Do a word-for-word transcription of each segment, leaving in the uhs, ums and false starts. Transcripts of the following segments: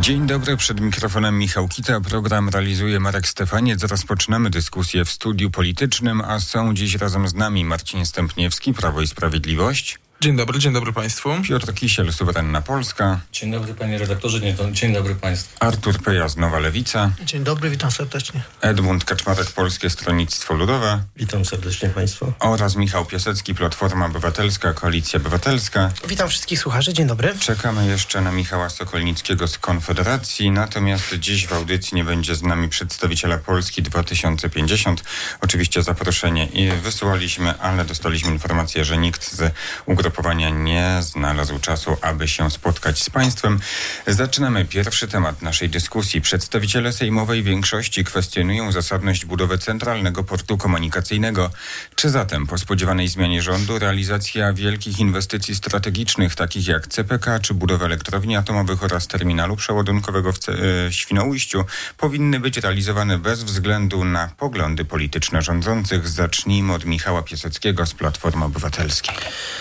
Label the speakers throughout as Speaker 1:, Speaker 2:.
Speaker 1: Dzień dobry, przed mikrofonem Michał Kita. Program realizuje Marek Stefaniec. Rozpoczynamy dyskusję w studiu politycznym, a są dziś razem z nami Marcin Stępniewski, Prawo i Sprawiedliwość.
Speaker 2: Dzień dobry, dzień dobry Państwu.
Speaker 1: Piotr Kisiel, Suwerenna Polska.
Speaker 3: Dzień dobry panie redaktorze, dzień dobry Państwu.
Speaker 1: Artur Pyjas, Nowa Lewica.
Speaker 4: Dzień dobry, witam serdecznie.
Speaker 1: Edmund Kaczmarek, Polskie Stronnictwo Ludowe.
Speaker 5: Witam serdecznie Państwa.
Speaker 1: Oraz Michał Piasecki, Platforma Obywatelska, Koalicja Obywatelska.
Speaker 4: Witam wszystkich słuchaczy, dzień dobry.
Speaker 1: Czekamy jeszcze na Michała Sokolnickiego z Konfederacji, natomiast dziś w audycji nie będzie z nami przedstawiciela Polski dwa tysiące pięćdziesiąt. Oczywiście zaproszenie i wysyłaliśmy, ale dostaliśmy informację, że nikt z ugrupowania nie znalazł czasu, aby się spotkać z państwem. Zaczynamy pierwszy temat naszej dyskusji. Przedstawiciele sejmowej większości kwestionują zasadność budowy Centralnego Portu Komunikacyjnego. Czy zatem po spodziewanej zmianie rządu realizacja wielkich inwestycji strategicznych, takich jak C P K czy budowę elektrowni atomowych oraz terminalu przeładunkowego w e, Świnoujściu, powinny być realizowane bez względu na poglądy polityczne rządzących? Zacznijmy od Michała Piaseckiego z Platformy Obywatelskiej.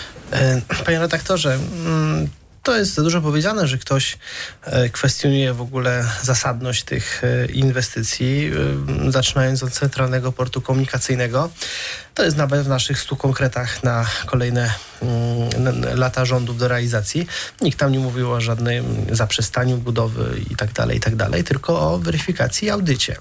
Speaker 4: Panie redaktorze, to jest za dużo powiedziane, że ktoś kwestionuje w ogóle zasadność tych inwestycji, zaczynając od Centralnego Portu Komunikacyjnego. To jest nawet w naszych stu konkretach na kolejne mm, lata rządów do realizacji. Nikt tam nie mówił o żadnym zaprzestaniu budowy i tak dalej, i tak dalej, tylko o weryfikacji i audycie.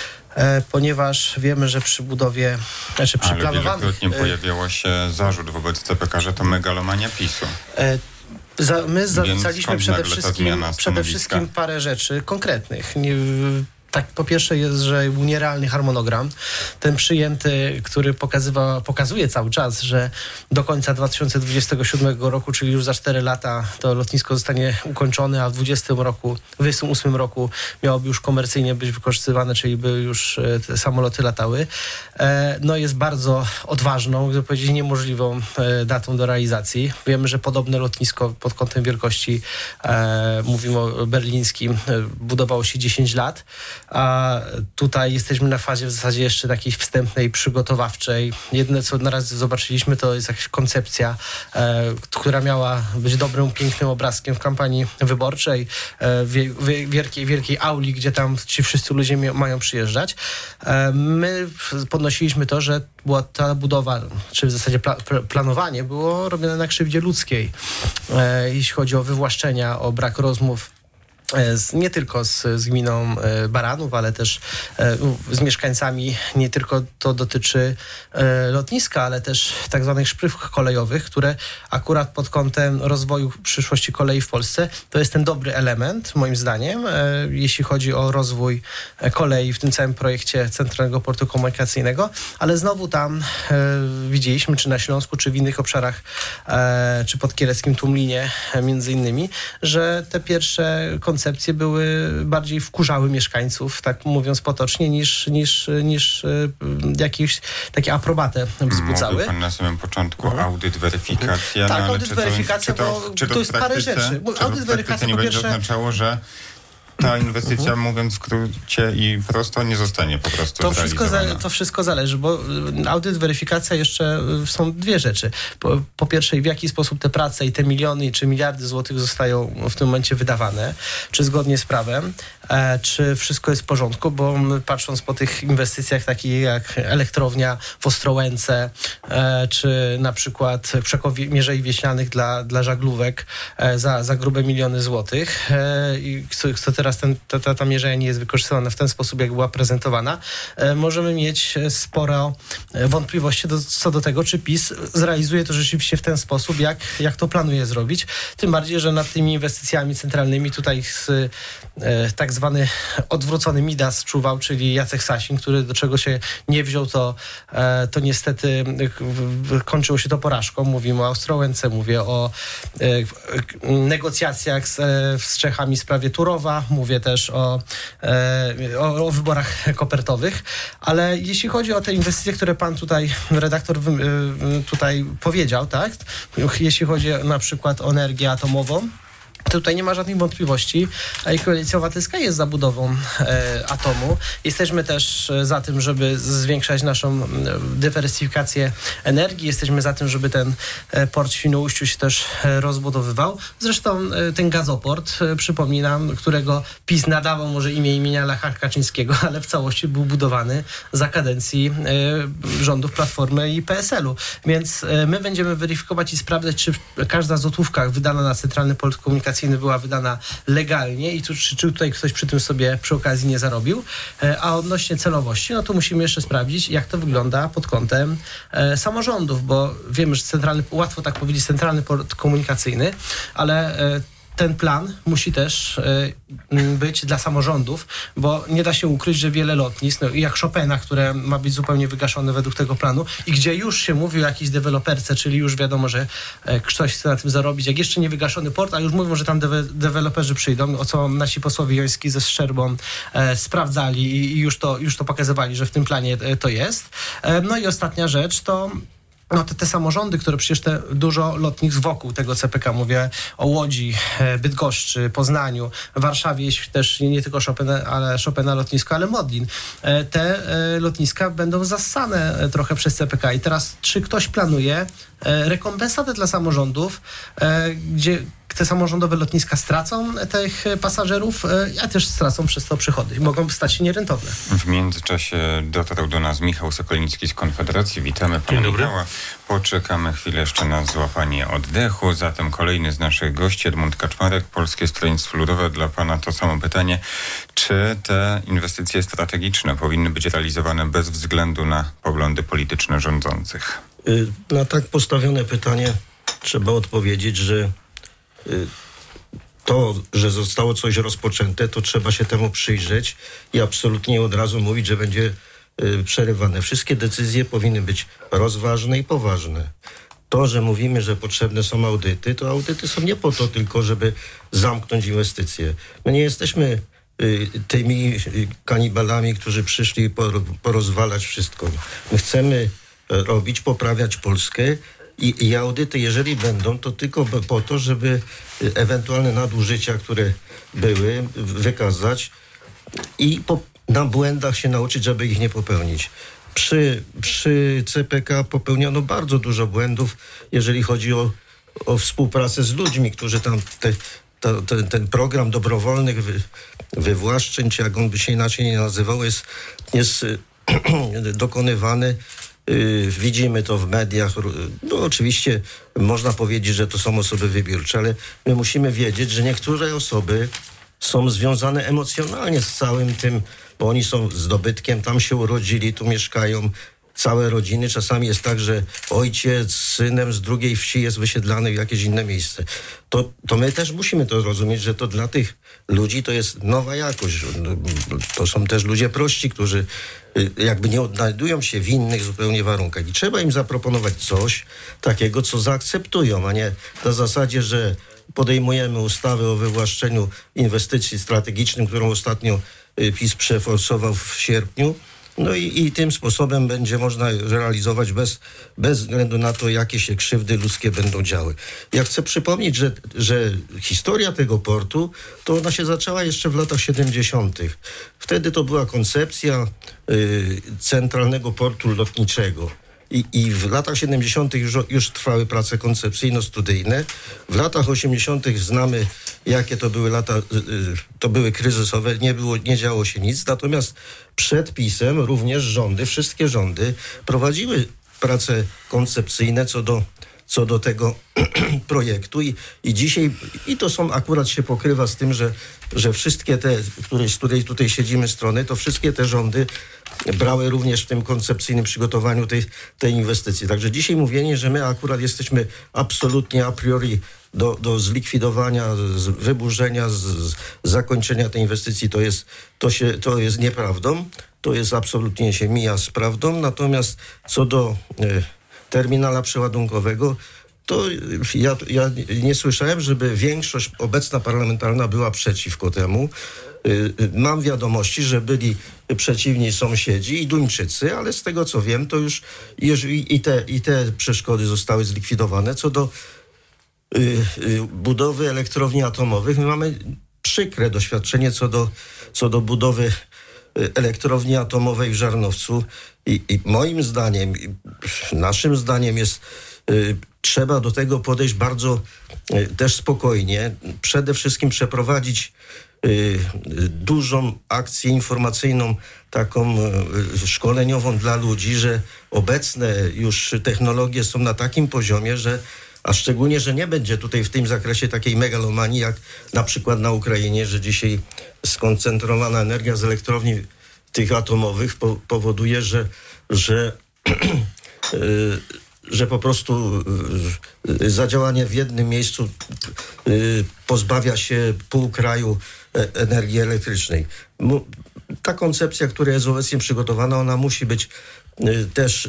Speaker 4: Ponieważ wiemy, że przy budowie, znaczy przy
Speaker 1: Ale
Speaker 4: planowanych...
Speaker 1: wielokrotnie pojawiał się zarzut wobec C P K, że to megalomania PiSu.
Speaker 4: E, za, my zarzucaliśmy przede
Speaker 1: nagle ta
Speaker 4: wszystkim,
Speaker 1: zmiana
Speaker 4: przede wszystkim parę rzeczy konkretnych. Nie, tak, po pierwsze jest, że był nierealny harmonogram. Ten przyjęty, który pokazywa, pokazuje cały czas, że do końca dwa tysiące dwudziestego siódmego roku, czyli już za cztery lata, to lotnisko zostanie ukończone, a w dwudziestym roku, dwudziestym ósmym roku miałoby już komercyjnie być wykorzystywane, czyli by już te samoloty latały. E, no jest bardzo odważną, gdyby powiedzieć niemożliwą e, datą do realizacji. Wiemy, że podobne lotnisko pod kątem wielkości, e, mówimy o berlińskim, e, budowało się dziesięć lat. A tutaj jesteśmy na fazie w zasadzie jeszcze takiej wstępnej, przygotowawczej. Jedyne, co na razie zobaczyliśmy, to jest jakaś koncepcja, e, która miała być dobrym, pięknym obrazkiem w kampanii wyborczej, e, wie, wie, wielkiej, wielkiej auli, gdzie tam ci wszyscy ludzie mi, mają przyjeżdżać. E, my podnosiliśmy to, że była ta budowa, czy w zasadzie pla, planowanie było robione na krzywdzie ludzkiej. E, jeśli chodzi o wywłaszczenia, o brak rozmów Z, nie tylko z, z gminą e, Baranów, ale też e, z mieszkańcami. Nie tylko to dotyczy e, lotniska, ale też tak zwanych szprych kolejowych, które akurat pod kątem rozwoju przyszłości kolei w Polsce to jest ten dobry element, moim zdaniem, e, jeśli chodzi o rozwój kolei w tym całym projekcie Centralnego Portu Komunikacyjnego, ale znowu tam e, widzieliśmy, czy na Śląsku, czy w innych obszarach, e, czy pod Kieleckim Tumlinie e, między innymi, że te pierwsze koncepcje były bardziej wkurzały mieszkańców, tak mówiąc potocznie, niż, niż, niż y, jakieś takie aprobatę wzbudzały.
Speaker 1: Mówił pan na samym początku mhm. audyt, weryfikacja.
Speaker 4: Tak,
Speaker 1: no, ale
Speaker 4: audyt,
Speaker 1: czy
Speaker 4: weryfikacja,
Speaker 1: to,
Speaker 4: bo
Speaker 1: czy to, czy to,
Speaker 4: to jest parę rzeczy.
Speaker 1: Czy
Speaker 4: audyt,
Speaker 1: to
Speaker 4: weryfikacja
Speaker 1: nie
Speaker 4: po
Speaker 1: będzie
Speaker 4: pierwsze...
Speaker 1: oznaczało, że ta inwestycja, uh-huh. mówiąc w skrócie i prosto, nie zostanie po prostu
Speaker 4: to wszystko, za,
Speaker 1: zrealizowana.
Speaker 4: to wszystko zależy, bo audyt, weryfikacja jeszcze są dwie rzeczy. Po, po pierwsze, w jaki sposób te prace i te miliony czy miliardy złotych zostają w tym momencie wydawane, czy zgodnie z prawem, e, czy wszystko jest w porządku, bo my, patrząc po tych inwestycjach takich jak elektrownia w Ostrołęce, e, czy na przykład przekomierzei wieślanych dla, dla żaglówek e, za, za grube miliony złotych e, i co, co teraz ten, ta, ta, ta mierzeja nie jest wykorzystywana w ten sposób, jak była prezentowana, e, możemy mieć sporo wątpliwości do, co do tego, czy PiS zrealizuje to rzeczywiście w ten sposób, jak, jak to planuje zrobić. Tym bardziej, że nad tymi inwestycjami centralnymi tutaj z, e, tak zwany odwrócony Midas czuwał, czyli Jacek Sasin, który do czego się nie wziął, to, e, to niestety w, w, kończyło się to porażką. Mówimy o Ostrołęce, mówię o e, negocjacjach z, e, z Czechami w sprawie Turowa, mówię też o, e, o, o wyborach kopertowych, ale jeśli chodzi o te inwestycje, które pan tutaj, redaktor wy, y, tutaj powiedział, tak? Jeśli chodzi na przykład o energię atomową, Tutaj nie ma żadnych wątpliwości. Koalicja Obywatelska jest za budową e, atomu. Jesteśmy też za tym, żeby zwiększać naszą dywersyfikację energii. Jesteśmy za tym, żeby ten e, port w Świnoujściu się też e, rozbudowywał. Zresztą e, ten gazoport, e, przypominam, którego PiS nadawał może imię imienia Lecha Kaczyńskiego, ale w całości był budowany za kadencji e, rządów Platformy i P S L-u. Więc e, my będziemy weryfikować i sprawdzać, czy każda złotówka wydana na Centralny Port Komunikacyjny była wydana legalnie i tu, czy, czy tutaj ktoś przy tym sobie przy okazji nie zarobił. E, a odnośnie celowości, no to musimy jeszcze sprawdzić, jak to wygląda pod kątem e, samorządów, bo wiemy, że centralny, łatwo tak powiedzieć, Centralny Port Komunikacyjny, ale e, ten plan musi też y, być dla samorządów, bo nie da się ukryć, że wiele lotnisk, no, jak Chopina, które ma być zupełnie wygaszone według tego planu i gdzie już się mówi o jakiejś deweloperce, czyli już wiadomo, że e, ktoś chce na tym zarobić, jak jeszcze nie wygaszony port, a już mówią, że tam dewe, deweloperzy przyjdą, o co nasi posłowie Joński ze Szczerbą e, sprawdzali i, i już, to, już to pokazywali, że w tym planie e, to jest. E, no i ostatnia rzecz to No te, te samorządy, które przecież te dużo lotnisk wokół tego C P K, mówię o Łodzi, Bydgoszczy, Poznaniu, Warszawie jest też nie tylko Chopina, ale Chopina lotnisko, ale Modlin. Te lotniska będą zassane trochę przez C P K i teraz czy ktoś planuje rekompensatę dla samorządów, gdzie te samorządowe lotniska stracą tych pasażerów, a też stracą przez to przychody i mogą stać się nierentowne.
Speaker 1: W międzyczasie dotarł do nas Michał Sokolnicki z Konfederacji. Witamy pana Michała. Poczekamy chwilę jeszcze na złapanie oddechu. Zatem kolejny z naszych gości, Edmund Kaczmarek, Polskie Stronnictwo Ludowe. Dla pana to samo pytanie. Czy te inwestycje strategiczne powinny być realizowane bez względu na poglądy polityczne rządzących?
Speaker 2: Na tak postawione pytanie trzeba odpowiedzieć, że to, że zostało coś rozpoczęte, to trzeba się temu przyjrzeć i absolutnie od razu mówić, że będzie y, przerywane. Wszystkie decyzje powinny być rozważne i poważne. To, że mówimy, że potrzebne są audyty, to audyty są nie po to tylko, żeby zamknąć inwestycje. My nie jesteśmy y, tymi y, kanibalami, którzy przyszli por, porozwalać wszystko. My chcemy robić, poprawiać Polskę. I, I audyty, jeżeli będą, to tylko po to, żeby ewentualne nadużycia, które były, wykazać i po, na błędach się nauczyć, żeby ich nie popełnić. Przy, przy C P K popełniono bardzo dużo błędów, jeżeli chodzi o, o współpracę z ludźmi, którzy tam te, to, ten, ten program dobrowolnych wy, wywłaszczeń, czy jak on by się inaczej nie nazywał, jest, jest dokonywany. Yy, widzimy to w mediach. No oczywiście można powiedzieć, że to są osoby wybiórcze, ale my musimy wiedzieć, że niektóre osoby są związane emocjonalnie z całym tym, bo oni są zdobytkiem, tam się urodzili, tu mieszkają całe rodziny. Czasami jest tak, że ojciec z synem z drugiej wsi jest wysiedlany w jakieś inne miejsce. To, to my też musimy to zrozumieć, że to dla tych ludzi to jest nowa jakość. To są też ludzie prości, którzy jakby nie odnajdują się w innych zupełnie warunkach. I trzeba im zaproponować coś takiego, co zaakceptują, a nie na zasadzie, że podejmujemy ustawę o wywłaszczeniu inwestycji strategicznych, którą ostatnio PiS przeforsował w sierpniu. No i, i tym sposobem będzie można realizować bez, bez względu na to, jakie się krzywdy ludzkie będą działy. Ja chcę przypomnieć, że, że historia tego portu, to ona się zaczęła jeszcze w latach siedemdziesiątych. Wtedy to była koncepcja y, centralnego portu lotniczego. I, I w latach siedemdziesiątych już, już trwały prace koncepcyjno-studyjne. W latach osiemdziesiątych znamy, jakie to były lata, to były kryzysowe, nie było, nie działo się nic. Natomiast przed PiS-em również rządy, wszystkie rządy prowadziły prace koncepcyjne co do, co do tego projektu. I, i dzisiaj, i to są akurat się pokrywa z tym, że, że wszystkie te, które, z której tutaj siedzimy strony, to wszystkie te rządy brały również w tym koncepcyjnym przygotowaniu tej, tej inwestycji. Także dzisiaj mówienie, że my akurat jesteśmy absolutnie a priori do, do zlikwidowania, z wyburzenia, z, z zakończenia tej inwestycji, to jest, to, się, to jest nieprawdą. To jest absolutnie się mija z prawdą. Natomiast co do e, terminala przeładunkowego, to ja, ja nie słyszałem, żeby większość obecna parlamentarna była przeciwko temu. Mam wiadomości, że byli przeciwni sąsiedzi i Duńczycy, ale z tego co wiem, to już i te, i te przeszkody zostały zlikwidowane. Co do budowy elektrowni atomowych. My mamy przykre doświadczenie co do, co do budowy elektrowni atomowej w Żarnowcu i, i moim zdaniem, naszym zdaniem jest y, trzeba do tego podejść bardzo y, też spokojnie. Przede wszystkim przeprowadzić y, dużą akcję informacyjną, taką y, szkoleniową dla ludzi, że obecne już technologie są na takim poziomie, że a szczególnie, że nie będzie tutaj w tym zakresie takiej megalomanii, jak na przykład na Ukrainie, że dzisiaj skoncentrowana energia z elektrowni tych atomowych po, powoduje, że, że, yy, że po prostu yy, zadziałanie w jednym miejscu yy, pozbawia się pół kraju e, energii elektrycznej. Mu, ta koncepcja, która jest obecnie przygotowana, ona musi być yy, też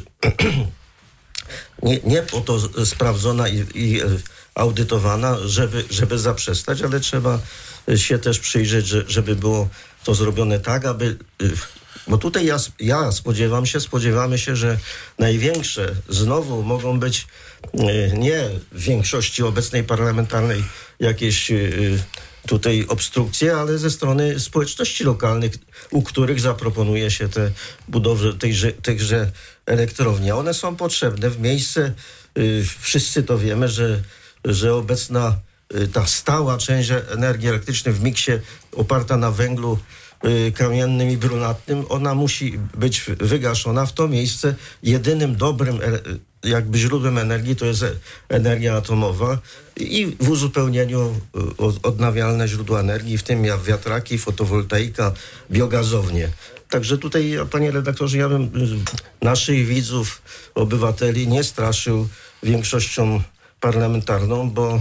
Speaker 2: Nie, nie po to sprawdzona i, i audytowana, żeby, żeby zaprzestać, ale trzeba się też przyjrzeć, że, żeby było to zrobione tak, aby... Bo tutaj ja, ja spodziewam się, spodziewamy się, że największe znowu mogą być nie w większości obecnej parlamentarnej jakieś tutaj obstrukcje, ale ze strony społeczności lokalnych, u których zaproponuje się te budowy tejże, tychże elektrowni. One są potrzebne w miejsce, y, wszyscy to wiemy, że, że obecna y, ta stała część energii elektrycznej w miksie oparta na węglu y, kamiennym i brunatnym, ona musi być wygaszona. W to miejsce jedynym dobrym jakby źródłem energii to jest energia atomowa i w uzupełnieniu odnawialne źródła energii, w tym wiatraki, fotowoltaika, biogazownie. Także tutaj, panie redaktorze, ja bym naszych widzów, obywateli nie straszył większością parlamentarną, bo,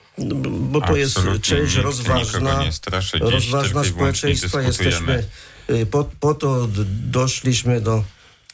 Speaker 2: bo to jest część rozważna,
Speaker 1: straszy,
Speaker 2: rozważna społeczeństwa. Jesteśmy, po, po to doszliśmy do,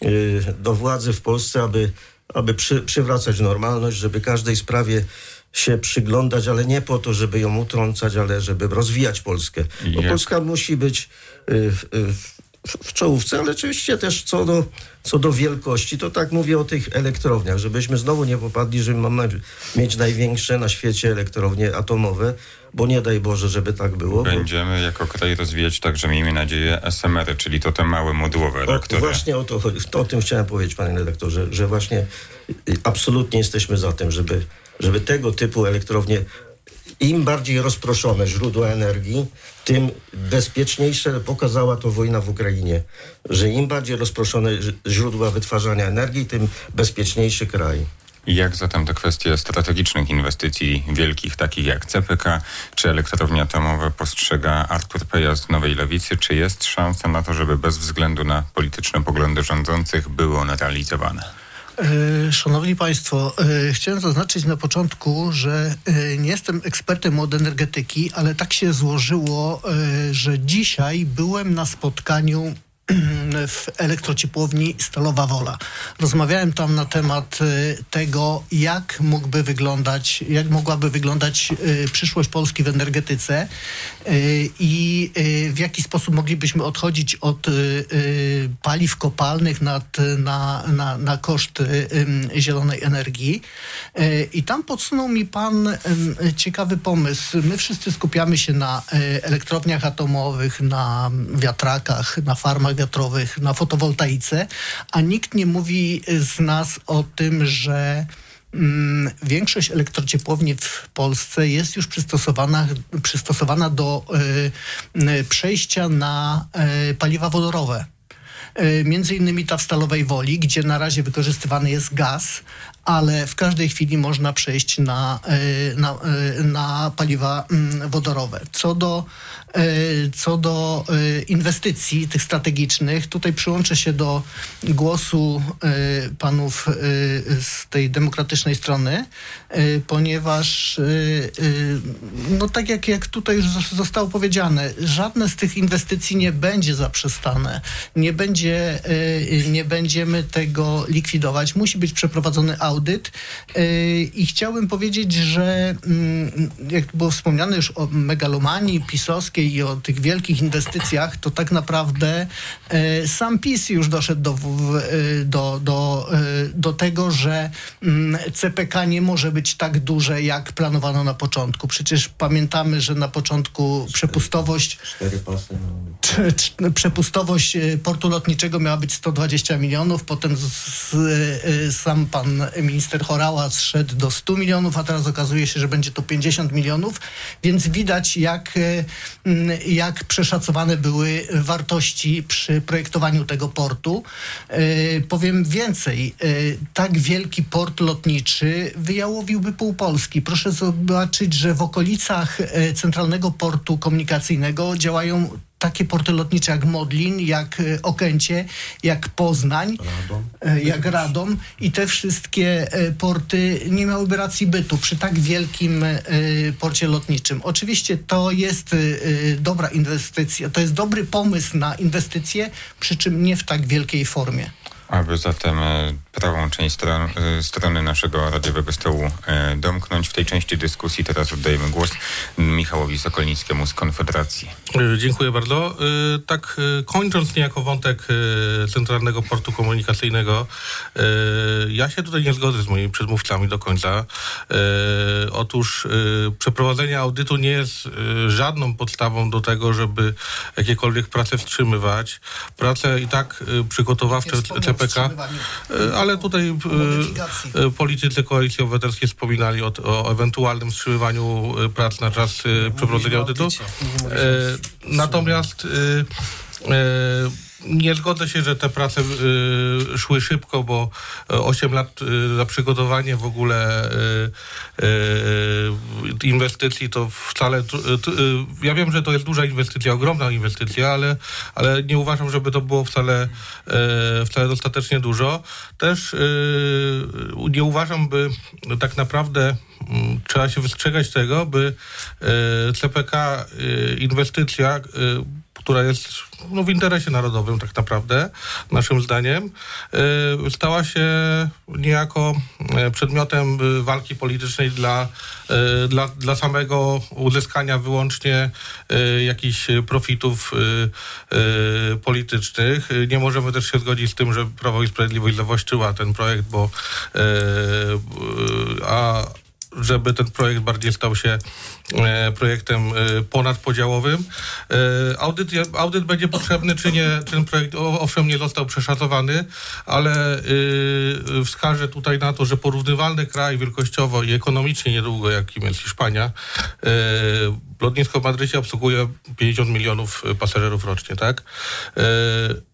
Speaker 2: do władzy w Polsce, aby aby przy, przywracać normalność, żeby każdej sprawie się przyglądać, ale nie po to, żeby ją utrącać, ale żeby rozwijać Polskę. Bo Jak? Polska musi być y, w, w, w czołówce, ale oczywiście też co do, co do wielkości, to tak mówię o tych elektrowniach, żebyśmy znowu nie popadli, że mamy mieć największe na świecie elektrownie atomowe, bo nie daj Boże, żeby tak było.
Speaker 1: Będziemy bo... jako kraj rozwijać także, miejmy nadzieję, es em ery, czyli to te małe modułowe reaktory.
Speaker 2: O, właśnie o to chodzi. To o tym chciałem powiedzieć, panie redaktorze, że właśnie absolutnie jesteśmy za tym, żeby, żeby tego typu elektrownie, im bardziej rozproszone źródła energii, tym bezpieczniejsze. Pokazała to wojna w Ukrainie, że im bardziej rozproszone źródła wytwarzania energii, tym bezpieczniejszy kraj.
Speaker 1: I jak zatem te kwestie strategicznych inwestycji wielkich, takich jak ce pe ka czy elektrownie atomowe, postrzega Artur Peja z Nowej Lewicy? Czy jest szansa na to, żeby bez względu na polityczne poglądy rządzących były one realizowane?
Speaker 5: Szanowni Państwo, chciałem zaznaczyć na początku, że nie jestem ekspertem od energetyki, ale tak się złożyło, że dzisiaj byłem na spotkaniu w elektrociepłowni Stalowa Wola. Rozmawiałem tam na temat tego, jak mógłby wyglądać, jak mogłaby wyglądać przyszłość Polski w energetyce i w jaki sposób moglibyśmy odchodzić od paliw kopalnych nad, na, na, na koszt zielonej energii. I tam podsunął mi pan ciekawy pomysł. My wszyscy skupiamy się na elektrowniach atomowych, na wiatrakach, na farmach wiatrowych, na fotowoltaice, a nikt nie mówi z nas o tym, że mm, większość elektrociepłowni w Polsce jest już przystosowana, przystosowana do y, y, przejścia na y, paliwa wodorowe. Y, między innymi ta w Stalowej Woli, gdzie na razie wykorzystywany jest gaz, ale w każdej chwili można przejść na, na, na paliwa wodorowe. Co do, co do inwestycji tych strategicznych, tutaj przyłączę się do głosu panów z tej demokratycznej strony, ponieważ no tak jak, jak tutaj już zostało powiedziane, żadne z tych inwestycji nie będzie zaprzestane, nie będzie będzie, nie będziemy tego likwidować. Musi być przeprowadzony audyt i chciałbym powiedzieć, że jak było wspomniane już o megalomanii pisowskiej i o tych wielkich inwestycjach, to tak naprawdę sam PiS już doszedł do, do, do, do tego, że C P K nie może być tak duże, jak planowano na początku. Przecież pamiętamy, że na początku przepustowość
Speaker 2: Cztery pasy.
Speaker 5: Cz, cz, przepustowość portu lotniczego miała być sto dwadzieścia milionów, potem z, z, sam pan minister Horała zszedł do stu milionów, a teraz okazuje się, że będzie to pięćdziesiąt milionów, więc widać jak, jak przeszacowane były wartości przy projektowaniu tego portu. Yy, powiem więcej, yy, tak wielki port lotniczy wyjałowiłby pół Polski. Proszę zobaczyć, że w okolicach yy, Centralnego Portu Komunikacyjnego działają takie porty lotnicze jak Modlin, jak Okęcie, jak Poznań, Radom. jak Radom i te wszystkie porty nie miałyby racji bytu przy tak wielkim porcie lotniczym. Oczywiście to jest dobra inwestycja, to jest dobry pomysł na inwestycje, przy czym nie w tak wielkiej formie.
Speaker 1: Aby zatem prawą część stron, strony naszego radiowego stołu domknąć, w tej części dyskusji teraz oddajemy głos Michałowi Sokolnickiemu z Konfederacji.
Speaker 6: Dziękuję bardzo. Tak kończąc niejako wątek Centralnego Portu Komunikacyjnego, ja się tutaj nie zgodzę z moimi przedmówcami do końca. Otóż przeprowadzenie audytu nie jest żadną podstawą do tego, żeby jakiekolwiek prace wstrzymywać. Prace i tak przygotowawcze C P K, ale tutaj e, politycy Koalicji Obywatelskiej wspominali o, o ewentualnym wstrzymywaniu prac na czas e, przeprowadzenia audytu. E, natomiast e, e, nie zgodzę się, że te prace y, szły szybko, bo osiem lat y, na przygotowanie w ogóle y, y, inwestycji to wcale... Y, y, ja wiem, że to jest duża inwestycja, ogromna inwestycja, ale, ale nie uważam, żeby to było wcale, y, wcale dostatecznie dużo. Też y, nie uważam, by tak naprawdę y, trzeba się wystrzegać tego, by y, C P K y, inwestycja y, która jest no, w interesie narodowym tak naprawdę, naszym zdaniem, yy, stała się niejako yy, przedmiotem yy, walki politycznej dla, yy, dla, dla samego uzyskania wyłącznie yy, jakichś profitów yy, yy, politycznych. Yy, nie możemy też się zgodzić z tym, że Prawo i Sprawiedliwość zawłaszczyła ten projekt, bo yy, yy, a żeby ten projekt bardziej stał się e, projektem e, ponadpodziałowym. E, audyt, audyt będzie potrzebny, czy nie, czy ten projekt o, owszem nie został przeszacowany, ale e, wskażę tutaj na to, że porównywalny kraj wielkościowo i ekonomicznie niedługo, jakim jest Hiszpania, e, lotnisko w Madrycie obsługuje pięćdziesiąt milionów pasażerów rocznie, tak? E,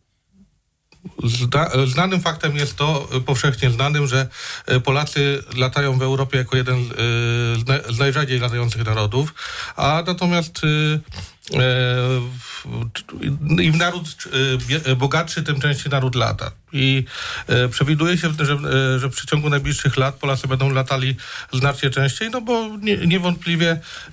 Speaker 6: Znanym faktem jest to, powszechnie znanym, że Polacy latają w Europie jako jeden z najrzadziej latających narodów, a natomiast im naród bogatszy, tym częściej naród lata. I e, przewiduje się, że, e, że w przeciągu najbliższych lat Polacy będą latali znacznie częściej, no bo nie, niewątpliwie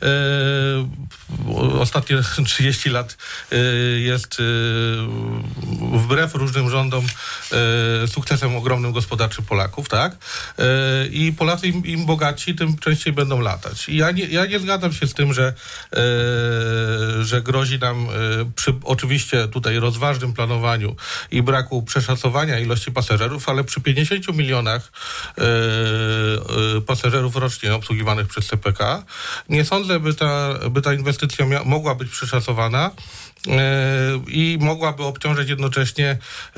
Speaker 6: e, ostatnie trzydzieści lat e, jest e, wbrew różnym rządom e, sukcesem ogromnym gospodarczym Polaków, tak? E, I Polacy im, im bogatsi, tym częściej będą latać. I ja nie, ja nie zgadzam się z tym, że, e, że grozi nam e, przy oczywiście tutaj rozważnym planowaniu i braku przeszacowania ilości pasażerów, ale przy pięćdziesięciu milionach e, e, pasażerów rocznie obsługiwanych przez C P K nie sądzę, by ta, by ta inwestycja mia- mogła być przeszacowana i mogłaby obciążyć jednocześnie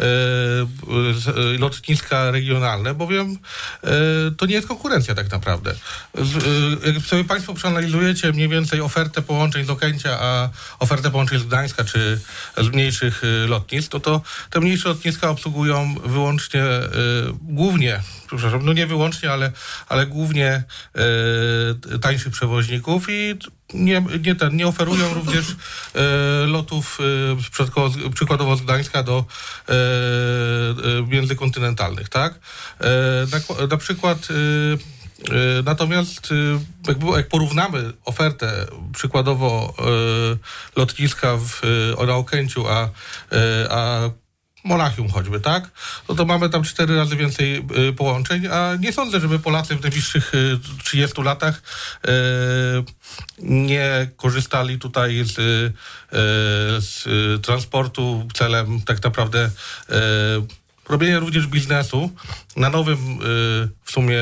Speaker 6: lotniska regionalne, bowiem to nie jest konkurencja tak naprawdę. Jak sobie Państwo przeanalizujecie mniej więcej ofertę połączeń z Okęcia, a ofertę połączeń z Gdańska czy z mniejszych lotnisk, to, to te mniejsze lotniska obsługują wyłącznie, głównie, przepraszam, no nie wyłącznie, ale, ale głównie tańszych przewoźników i Nie, nie, ten, nie oferują również e, lotów e, przykładowo z Gdańska do e, e, międzykontynentalnych, tak? E, na, na przykład e, e, natomiast e, jak, jak porównamy ofertę przykładowo e, lotniska w, e, na Okęciu, a, e, a Monachium choćby, tak? No to mamy tam cztery razy więcej y, połączeń, a nie sądzę, żeby Polacy w najbliższych y, trzydziestu latach y, nie korzystali tutaj z, y, z y, transportu celem tak naprawdę y, robienia również biznesu na nowym y, w sumie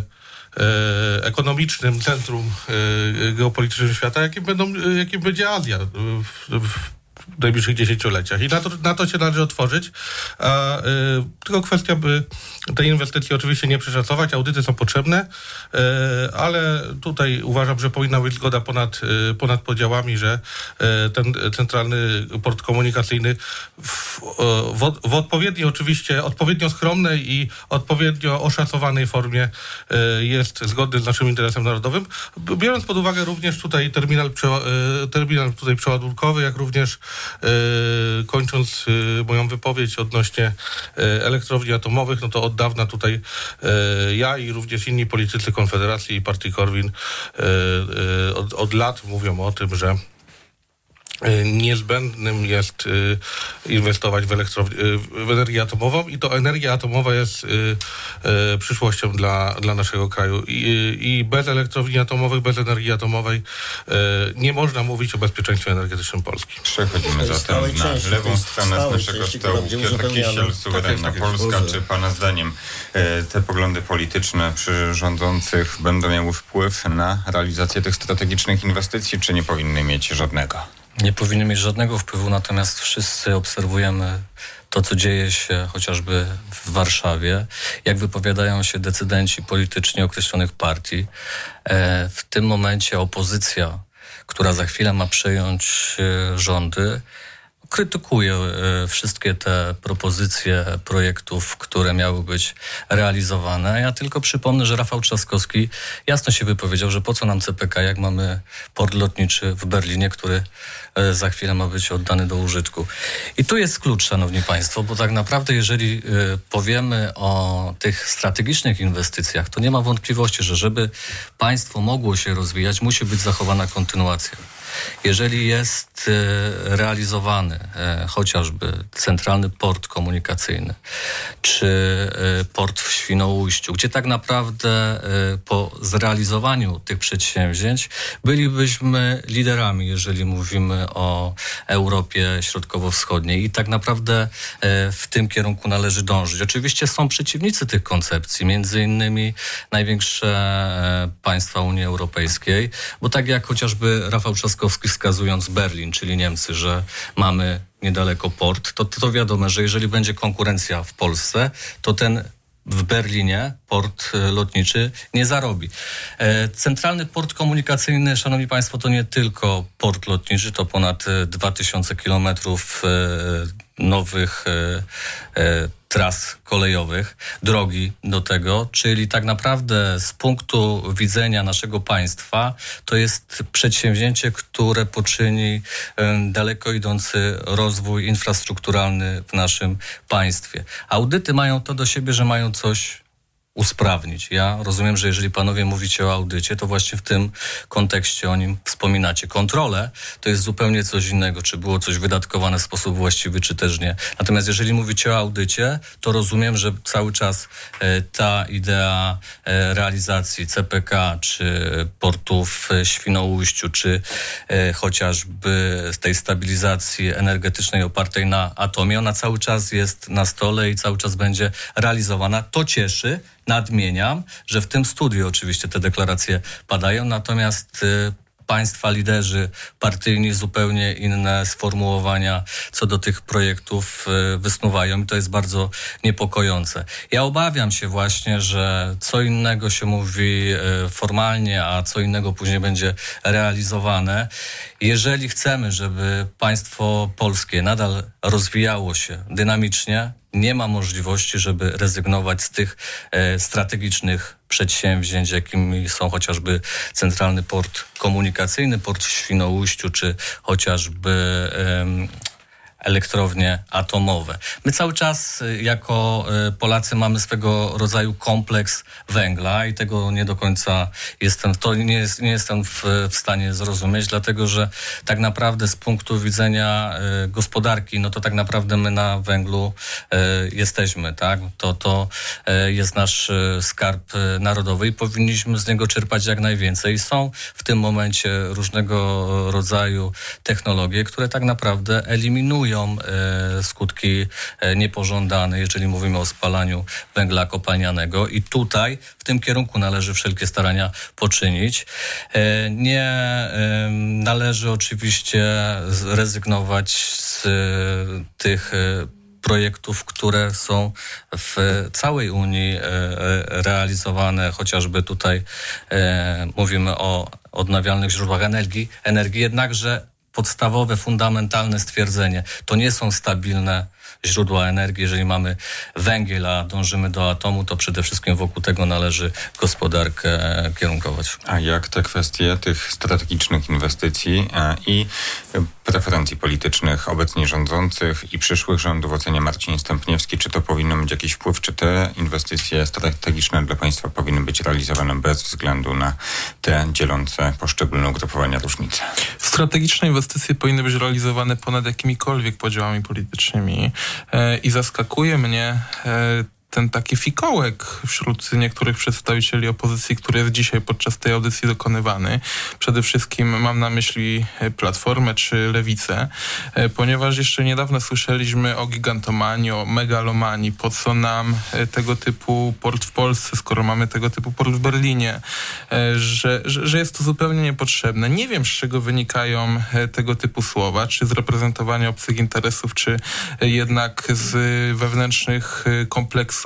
Speaker 6: y, ekonomicznym centrum y, geopolitycznym świata, jakim, będą, y, jakim będzie Azja w, w w najbliższych dziesięcioleciach. I na to, na to się należy otworzyć. A, y, tylko kwestia, by te inwestycje oczywiście nie przeszacować. Audyty są potrzebne, y, ale tutaj uważam, że powinna być zgoda ponad, y, ponad podziałami, że y, ten centralny port komunikacyjny w, w, w odpowiedniej oczywiście, odpowiednio skromnej i odpowiednio oszacowanej formie y, jest zgodny z naszym interesem narodowym. Biorąc pod uwagę również tutaj terminal, y, terminal tutaj przeładunkowy, jak również Yy, kończąc yy, moją wypowiedź odnośnie yy, elektrowni atomowych, no to od dawna tutaj yy, ja i również inni politycy Konfederacji i partii Korwin yy, yy, od, od lat mówią o tym, że niezbędnym jest y, inwestować w, elektrow- y, w energię atomową i to energia atomowa jest y, y, przyszłością dla, dla naszego kraju. I, y, I bez elektrowni atomowych, bez energii atomowej y, nie można mówić o bezpieczeństwie energetycznym Polski.
Speaker 1: Przechodzimy zatem na lewą stronę z naszego stołu. Piotr Kisiel, Suwerenna Polska. Czy Pana zdaniem y, te poglądy polityczne przy rządzących będą miały wpływ na realizację tych strategicznych inwestycji, czy nie powinny mieć żadnego?
Speaker 3: Nie powinny mieć żadnego wpływu, natomiast wszyscy obserwujemy to, co dzieje się chociażby w Warszawie, jak wypowiadają się decydenci polityczni określonych partii. E, w tym momencie opozycja, która za chwilę ma przejąć e, rządy, krytykuje e, wszystkie te propozycje projektów, które miały być realizowane. Ja tylko przypomnę, że Rafał Trzaskowski jasno się wypowiedział, że po co nam C P K, jak mamy port lotniczy w Berlinie, który e, za chwilę ma być oddany do użytku. I tu jest klucz, szanowni państwo, bo tak naprawdę jeżeli e, powiemy o tych strategicznych inwestycjach, to nie ma wątpliwości, że żeby państwo mogło się rozwijać, musi być zachowana kontynuacja. Jeżeli jest e, realizowany e, chociażby centralny port komunikacyjny, czy e, port w Świnoujściu, gdzie tak naprawdę e, po zrealizowaniu tych przedsięwzięć bylibyśmy liderami, jeżeli mówimy o Europie Środkowo-Wschodniej i tak naprawdę e, w tym kierunku należy dążyć. Oczywiście są przeciwnicy tych koncepcji, między innymi największe e, państwa Unii Europejskiej, bo tak jak chociażby Rafał Trzaskowski wskazując Berlin, czyli Niemcy, że mamy niedaleko port, to, to wiadomo, że jeżeli będzie konkurencja w Polsce, to ten w Berlinie port lotniczy nie zarobi. Centralny port komunikacyjny, szanowni państwo, to nie tylko port lotniczy, to ponad dwa tysiące kilometrów nowych tras kolejowych, drogi do tego, czyli tak naprawdę z punktu widzenia naszego państwa to jest przedsięwzięcie, które poczyni daleko idący rozwój infrastrukturalny w naszym państwie. Audyty mają to do siebie, że mają coś usprawnić. Ja rozumiem, że jeżeli panowie mówicie o audycie, to właśnie w tym kontekście o nim wspominacie. Kontrole to jest zupełnie coś innego, czy było coś wydatkowane w sposób właściwy, czy też nie. Natomiast jeżeli mówicie o audycie, to rozumiem, że cały czas e, ta idea e, realizacji C P K, czy portów w Świnoujściu, czy e, chociażby z tej stabilizacji energetycznej opartej na atomie, ona cały czas jest na stole i cały czas będzie realizowana. To cieszy. Nadmieniam, że w tym studiu oczywiście te deklaracje padają, natomiast y, państwa liderzy partyjni zupełnie inne sformułowania co do tych projektów y, wysnuwają i to jest bardzo niepokojące. Ja obawiam się właśnie, że co innego się mówi y, formalnie, a co innego później będzie realizowane. Jeżeli chcemy, żeby państwo polskie nadal rozwijało się dynamicznie, nie ma możliwości, żeby rezygnować z tych e, strategicznych przedsięwzięć, jakimi są chociażby centralny port komunikacyjny, port w Świnoujściu, czy chociażby elektrownie atomowe. My cały czas jako Polacy mamy swego rodzaju kompleks węgla i tego nie do końca jestem, to nie, jest, nie jestem w, w stanie zrozumieć, dlatego że tak naprawdę z punktu widzenia gospodarki, no to tak naprawdę my na węglu jesteśmy, tak? To, to jest nasz skarb narodowy i powinniśmy z niego czerpać jak najwięcej. Są w tym momencie różnego rodzaju technologie, które tak naprawdę eliminują e, skutki e, niepożądane, jeżeli mówimy o spalaniu węgla kopalnianego i tutaj w tym kierunku należy wszelkie starania poczynić. E, nie e, należy oczywiście rezygnować z e, tych e, projektów, które są w całej Unii realizowane, chociażby tutaj e, mówimy o odnawialnych źródłach energii, energii, jednakże podstawowe, fundamentalne stwierdzenie, to nie są stabilne źródła energii. Jeżeli mamy węgiel, a dążymy do atomu, to przede wszystkim wokół tego należy gospodarkę kierunkować.
Speaker 1: A jak te kwestie tych strategicznych inwestycji e, i preferencji politycznych obecnie rządzących i przyszłych rządów ocenia Marcin Stępniewski? Czy to powinno mieć jakiś wpływ? Czy te inwestycje strategiczne dla państwa powinny być realizowane bez względu na te dzielące poszczególne ugrupowania różnice?
Speaker 7: Strategiczne inwestycje powinny być realizowane ponad jakimikolwiek podziałami politycznymi. I zaskakuje mnie ten taki fikołek wśród niektórych przedstawicieli opozycji, który jest dzisiaj podczas tej audycji dokonywany. Przede wszystkim mam na myśli Platformę czy Lewicę, ponieważ jeszcze niedawno słyszeliśmy o gigantomanii, o megalomanii. Po co nam tego typu port w Polsce, skoro mamy tego typu port w Berlinie, że, że, że jest to zupełnie niepotrzebne. Nie wiem, z czego wynikają tego typu słowa, czy z reprezentowania obcych interesów, czy jednak z wewnętrznych kompleksów,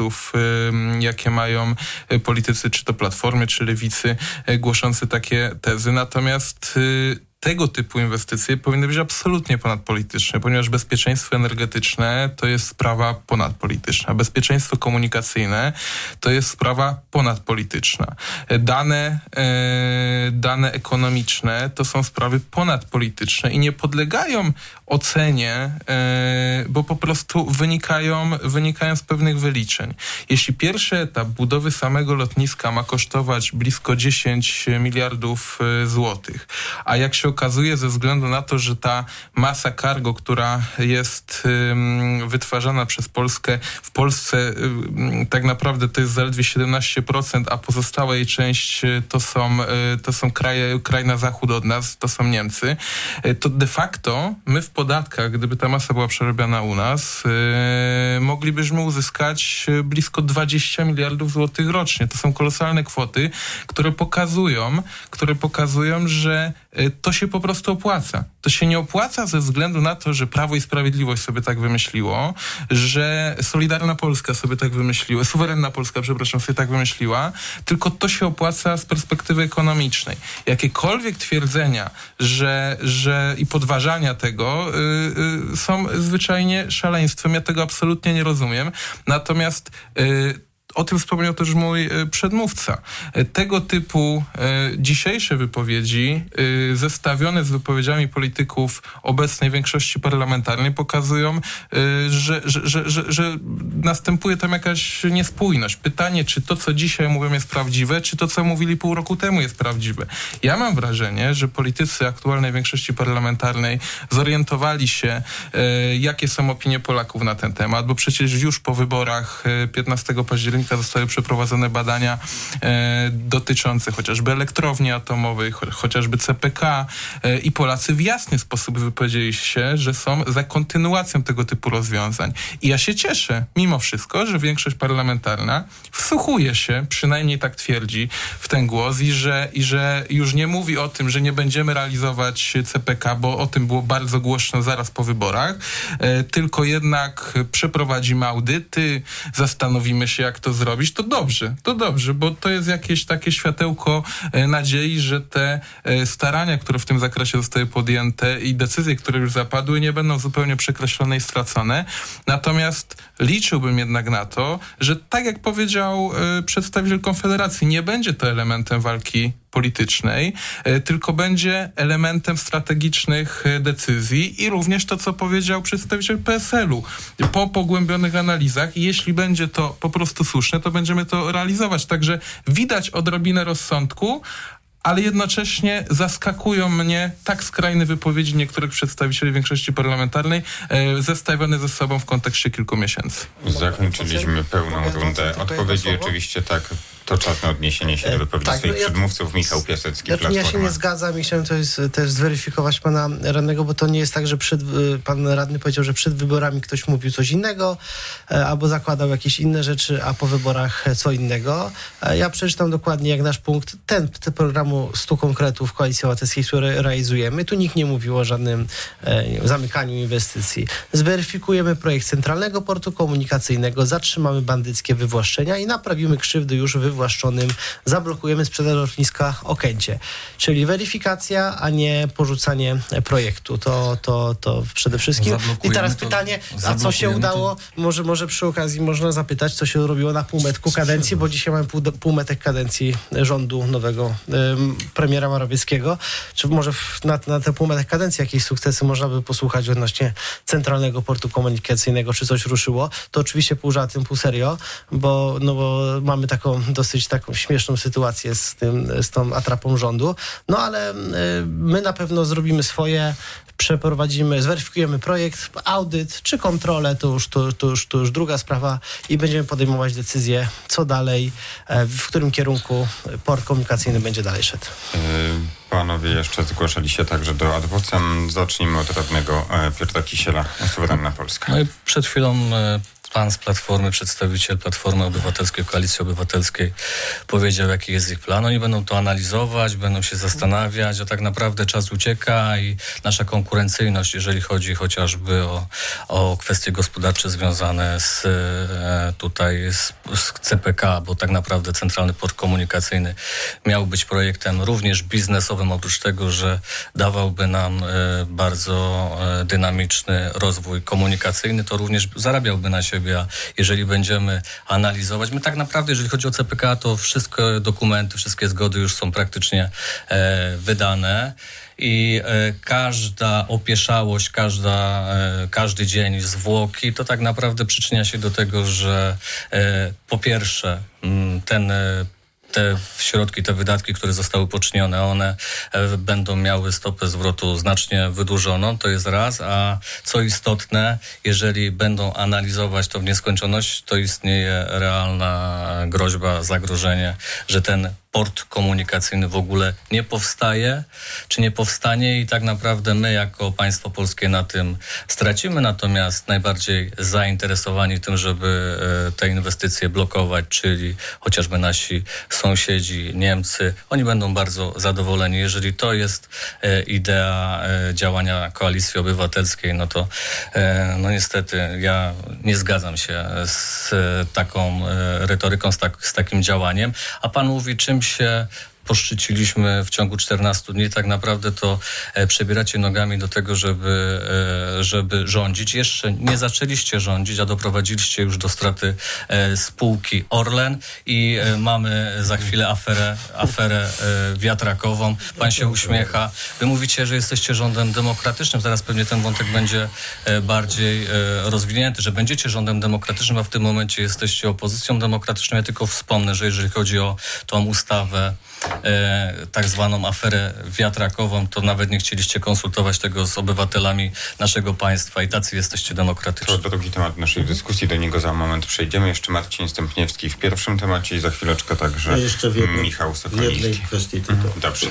Speaker 7: jakie mają politycy, czy to Platformy, czy Lewicy, głoszący takie tezy. Natomiast tego typu inwestycje powinny być absolutnie ponadpolityczne, ponieważ bezpieczeństwo energetyczne to jest sprawa ponadpolityczna. Bezpieczeństwo komunikacyjne to jest sprawa ponadpolityczna. Dane, e, dane ekonomiczne to są sprawy ponadpolityczne i nie podlegają ocenie, e, bo po prostu wynikają, wynikają z pewnych wyliczeń. Jeśli pierwszy etap budowy samego lotniska ma kosztować blisko dziesięć miliardów złotych, a jak się okazuje, ze względu na to, że ta masa cargo, która jest ym, wytwarzana przez Polskę, w Polsce ym, tak naprawdę to jest zaledwie siedemnaście procent, a pozostała jej część to są, y, to są kraje, kraj na zachód od nas, to są Niemcy, y, to de facto my w podatkach, gdyby ta masa była przerabiana u nas, y, moglibyśmy uzyskać blisko dwadzieścia miliardów złotych rocznie. To są kolosalne kwoty, które pokazują, które pokazują, że y, to się po prostu opłaca. To się nie opłaca ze względu na to, że Prawo i Sprawiedliwość sobie tak wymyśliło, że Solidarna Polska sobie tak wymyśliła, Suwerenna Polska, przepraszam, sobie tak wymyśliła, tylko to się opłaca z perspektywy ekonomicznej. Jakiekolwiek twierdzenia, że, że i podważania tego yy, yy, są zwyczajnie szaleństwem. Ja tego absolutnie nie rozumiem. Natomiast yy, o tym wspomniał też mój y, przedmówca. Y, tego typu y, dzisiejsze wypowiedzi y, zestawione z wypowiedziami polityków obecnej większości parlamentarnej pokazują, y, że, że, że, że, że następuje tam jakaś niespójność. Pytanie, czy to, co dzisiaj mówią, jest prawdziwe, czy to, co mówili pół roku temu, jest prawdziwe. Ja mam wrażenie, że politycy aktualnej większości parlamentarnej zorientowali się, y, jakie są opinie Polaków na ten temat, bo przecież już po wyborach y, piętnastego października zostały przeprowadzone badania e, dotyczące chociażby elektrowni atomowej, cho, chociażby C P K e, i Polacy w jasny sposób wypowiedzieli się, że są za kontynuacją tego typu rozwiązań. I ja się cieszę, mimo wszystko, że większość parlamentarna wsłuchuje się, przynajmniej tak twierdzi, w ten głos i że, i że już nie mówi o tym, że nie będziemy realizować C P K, bo o tym było bardzo głośno zaraz po wyborach, e, tylko jednak przeprowadzimy audyty, zastanowimy się, jak to zrobić, to dobrze, to dobrze, bo to jest jakieś takie światełko e, nadziei, że te e, starania, które w tym zakresie zostały podjęte i decyzje, które już zapadły, nie będą zupełnie przekreślone i stracone. Natomiast liczył liczyłbym jednak na to, że tak jak powiedział y, przedstawiciel Konfederacji, nie będzie to elementem walki politycznej, y, tylko będzie elementem strategicznych y, decyzji i również to, co powiedział przedstawiciel P S L u. Po pogłębionych analizach, jeśli będzie to po prostu słuszne, to będziemy to realizować. Także widać odrobinę rozsądku, ale jednocześnie zaskakują mnie tak skrajne wypowiedzi niektórych przedstawicieli większości parlamentarnej e, zestawione ze sobą w kontekście kilku miesięcy.
Speaker 1: Zakończyliśmy pełną rundę odpowiedzi. Oczywiście tak, to czas na odniesienie się do wypowiedzi
Speaker 4: tak,
Speaker 1: swoich
Speaker 4: no ja,
Speaker 1: przedmówców. Michał Piasecki,
Speaker 4: ja,
Speaker 1: Platforma.
Speaker 4: Ja się nie zgadzam i chciałem to jest, też zweryfikować pana radnego, bo to nie jest tak, że przed, pan radny powiedział, że przed wyborami ktoś mówił coś innego, albo zakładał jakieś inne rzeczy, a po wyborach co innego. Ja przeczytam dokładnie jak nasz punkt, ten, ten programu stu konkretów Koalicji Obywatelskiej, które realizujemy. Tu nikt nie mówił o żadnym e, nie wiem, zamykaniu inwestycji. Zweryfikujemy projekt Centralnego Portu Komunikacyjnego, zatrzymamy bandyckie wywłaszczenia i naprawimy krzywdy już wywłaszczonym, zablokujemy sprzedaż lotniska Okęcie. Czyli weryfikacja, a nie porzucanie projektu. To, to, to przede wszystkim. I teraz
Speaker 3: to,
Speaker 4: pytanie, a co się udało? To... Może, może przy okazji można zapytać, co się robiło na półmetku kadencji, bo dzisiaj mamy pół, półmetek kadencji rządu nowego um, premiera Morawieckiego. Czy może w, na, na te półmetek kadencji jakieś sukcesy można by posłuchać odnośnie Centralnego Portu Komunikacyjnego, czy coś ruszyło? To oczywiście pół żartem, pół serio, bo, no bo mamy taką dosyć taką śmieszną sytuację z tym, z tą atrapą rządu. No ale y, my na pewno zrobimy swoje, przeprowadzimy, zweryfikujemy projekt, audyt czy kontrolę, to już, to, to, już, to już druga sprawa i będziemy podejmować decyzję, co dalej, w którym kierunku port komunikacyjny będzie dalej szedł.
Speaker 1: Panowie jeszcze zgłaszali się także do ad vocem. Zacznijmy od radnego Piotra Kisiela, Suwerenna Polska.
Speaker 3: No i przed chwilą pan z Platformy, przedstawiciel Platformy Obywatelskiej, Koalicji Obywatelskiej powiedział, jaki jest ich plan. Oni będą to analizować, będą się zastanawiać, a tak naprawdę czas ucieka i nasza konkurencyjność, jeżeli chodzi chociażby o, o kwestie gospodarcze związane z tutaj z, z C P K, bo tak naprawdę Centralny Port Komunikacyjny miał być projektem również biznesowym, oprócz tego, że dawałby nam bardzo dynamiczny rozwój komunikacyjny, to również zarabiałby na siebie. A jeżeli będziemy analizować, my tak naprawdę, jeżeli chodzi o C P K, to wszystkie dokumenty, wszystkie zgody już są praktycznie e, wydane i e, każda opieszałość, każda, e, każdy dzień zwłoki, to tak naprawdę przyczynia się do tego, że e, po pierwsze m, ten e, te środki, te wydatki, które zostały poczynione, one e, będą miały stopę zwrotu znacznie wydłużoną, to jest raz, a co istotne, jeżeli będą analizować to w nieskończoność, to istnieje realna groźba, zagrożenie, że ten port komunikacyjny w ogóle nie powstaje, czy nie powstanie i tak naprawdę my jako państwo polskie na tym stracimy, natomiast najbardziej zainteresowani tym, żeby te inwestycje blokować, czyli chociażby nasi sąsiedzi, Niemcy, oni będą bardzo zadowoleni. Jeżeli to jest idea działania Koalicji Obywatelskiej, no to no niestety ja nie zgadzam się z taką retoryką, z, tak, z takim działaniem, a pan mówi, czym się poszczyciliśmy w ciągu czternastu dni, tak naprawdę to e, przebieracie nogami do tego, żeby, e, żeby rządzić. Jeszcze nie zaczęliście rządzić, a doprowadziliście już do straty e, spółki Orlen i e, mamy za chwilę aferę, aferę e, wiatrakową. Pan się uśmiecha. Wy mówicie, że jesteście rządem demokratycznym. Zaraz pewnie ten wątek będzie e, bardziej e, rozwinięty, że będziecie rządem demokratycznym, a w tym momencie jesteście opozycją demokratyczną. Ja tylko wspomnę, że jeżeli chodzi o tą ustawę, E, tak zwaną aferę wiatrakową, to nawet nie chcieliście konsultować tego z obywatelami naszego państwa i tacy jesteście demokratyczni.
Speaker 1: To drugi temat naszej dyskusji, do niego za moment przejdziemy. Jeszcze Marcin Stępniewski w pierwszym temacie i za chwileczkę także ja jeszcze w jednej, Michał Sokoliński.
Speaker 2: W jednej kwestii tylko.
Speaker 1: Dobrze.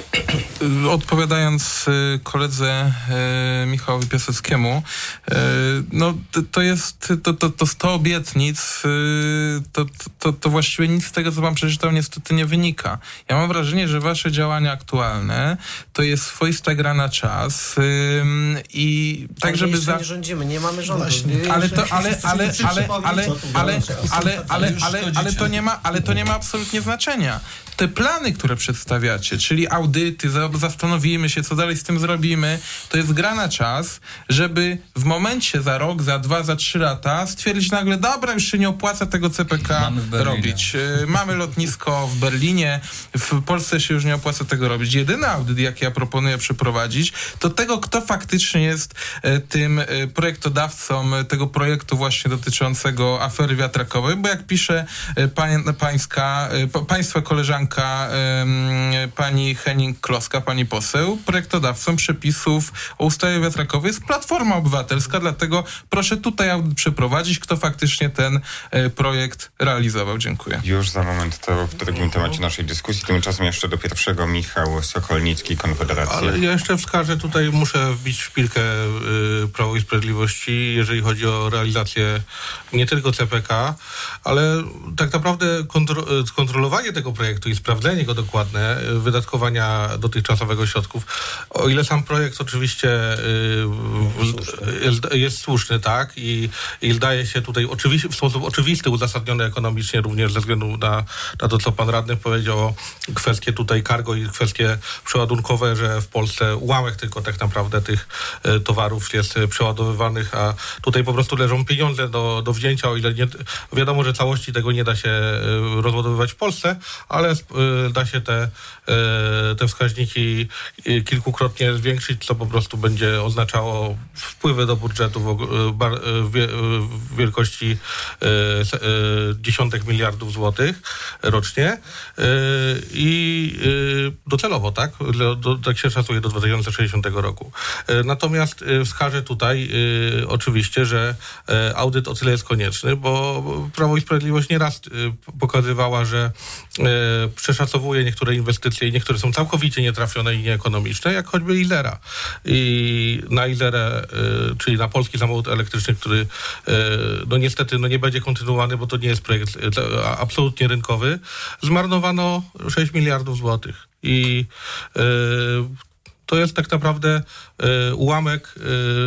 Speaker 7: Odpowiadając koledze e, Michałowi Piaseckiemu, e, no to jest to, to, to sto obietnic, e, to, to, to właściwie nic z tego, co pan przeczytał, niestety nie wynika. Ja mam wrażenie, że wasze działania aktualne to jest swoista gra na czas ym, i tak,
Speaker 4: ale
Speaker 7: żeby...
Speaker 4: Za...
Speaker 7: Za...
Speaker 4: nie rządzimy, nie mamy rządu.
Speaker 7: Ale to, ale, ale, ale, ale, ale, ale, ale, ale, ale to nie ma, ale to nie ma absolutnie znaczenia. te plany, które przedstawiacie, czyli audyty, zastanowimy się, co dalej z tym zrobimy, to jest gra na czas, żeby w momencie za rok, za dwa, za trzy lata stwierdzić nagle, dobra, już się nie opłaca tego C P K robić. Mamy lotnisko w Berlinie, w Polsce się już nie opłaca tego robić. Jedyny audyt, jaki ja proponuję przeprowadzić, to tego, kto faktycznie jest tym projektodawcą tego projektu właśnie dotyczącego afery wiatrakowej, bo jak pisze pań, pańska, państwa koleżanka pani Henning-Kloska, pani poseł, projektodawcą przepisów o ustawie wiatrakowej jest Platforma Obywatelska, dlatego proszę tutaj audyt przeprowadzić, kto faktycznie ten projekt realizował. Dziękuję.
Speaker 1: Już za moment to w drugim temacie naszej dyskusji. Tymczasem jeszcze do pierwszego Michał Sokolnicki, Konfederacja.
Speaker 6: Ale ja jeszcze wskażę, tutaj muszę wbić szpilkę y, Prawo i Sprawiedliwości, jeżeli chodzi o realizację nie tylko C P K, ale tak naprawdę kontro- kontrolowanie tego projektu i sprawdzenie go dokładne, y, wydatkowania dotychczasowego środków. O ile sam projekt oczywiście y, jest, jest słuszny, tak, i, i zdaje się tutaj oczywi- w sposób oczywisty, uzasadniony ekonomicznie również ze względu na, na to, co pan radny powiedział o kwestie tutaj cargo i kwestie przeładunkowe, że w Polsce ułamek tylko tak naprawdę tych y, towarów jest y, przeładowywanych, a tutaj po prostu leżą pieniądze do, do wzięcia, o ile nie, wiadomo, że całości tego nie da się y, rozładowywać w Polsce, ale y, da się te, y, te wskaźniki y, kilkukrotnie zwiększyć, co po prostu będzie oznaczało wpływy do budżetu w, y, bar, y, w wielkości y, y, dziesiątek miliardów złotych rocznie y, i y, docelowo, tak? Do, do, tak się szacuje do dwa tysiące sześćdziesiątego roku. Y, natomiast y, wskażę tutaj y, oczywiście, że y, audyt o tyle jest konieczny, bo Prawo i Sprawiedliwość nieraz y, pokazywała, że y, przeszacowuje niektóre inwestycje i niektóre są całkowicie nietrafione i nieekonomiczne, jak choćby Izera. I na Izerę, y, czyli na polski samochód elektryczny, który y, no niestety no nie będzie kontynuowany, bo to nie jest projekt y, absolutnie rynkowy, zmarnowano sześć miliardów złotych. I y, to jest tak naprawdę y, ułamek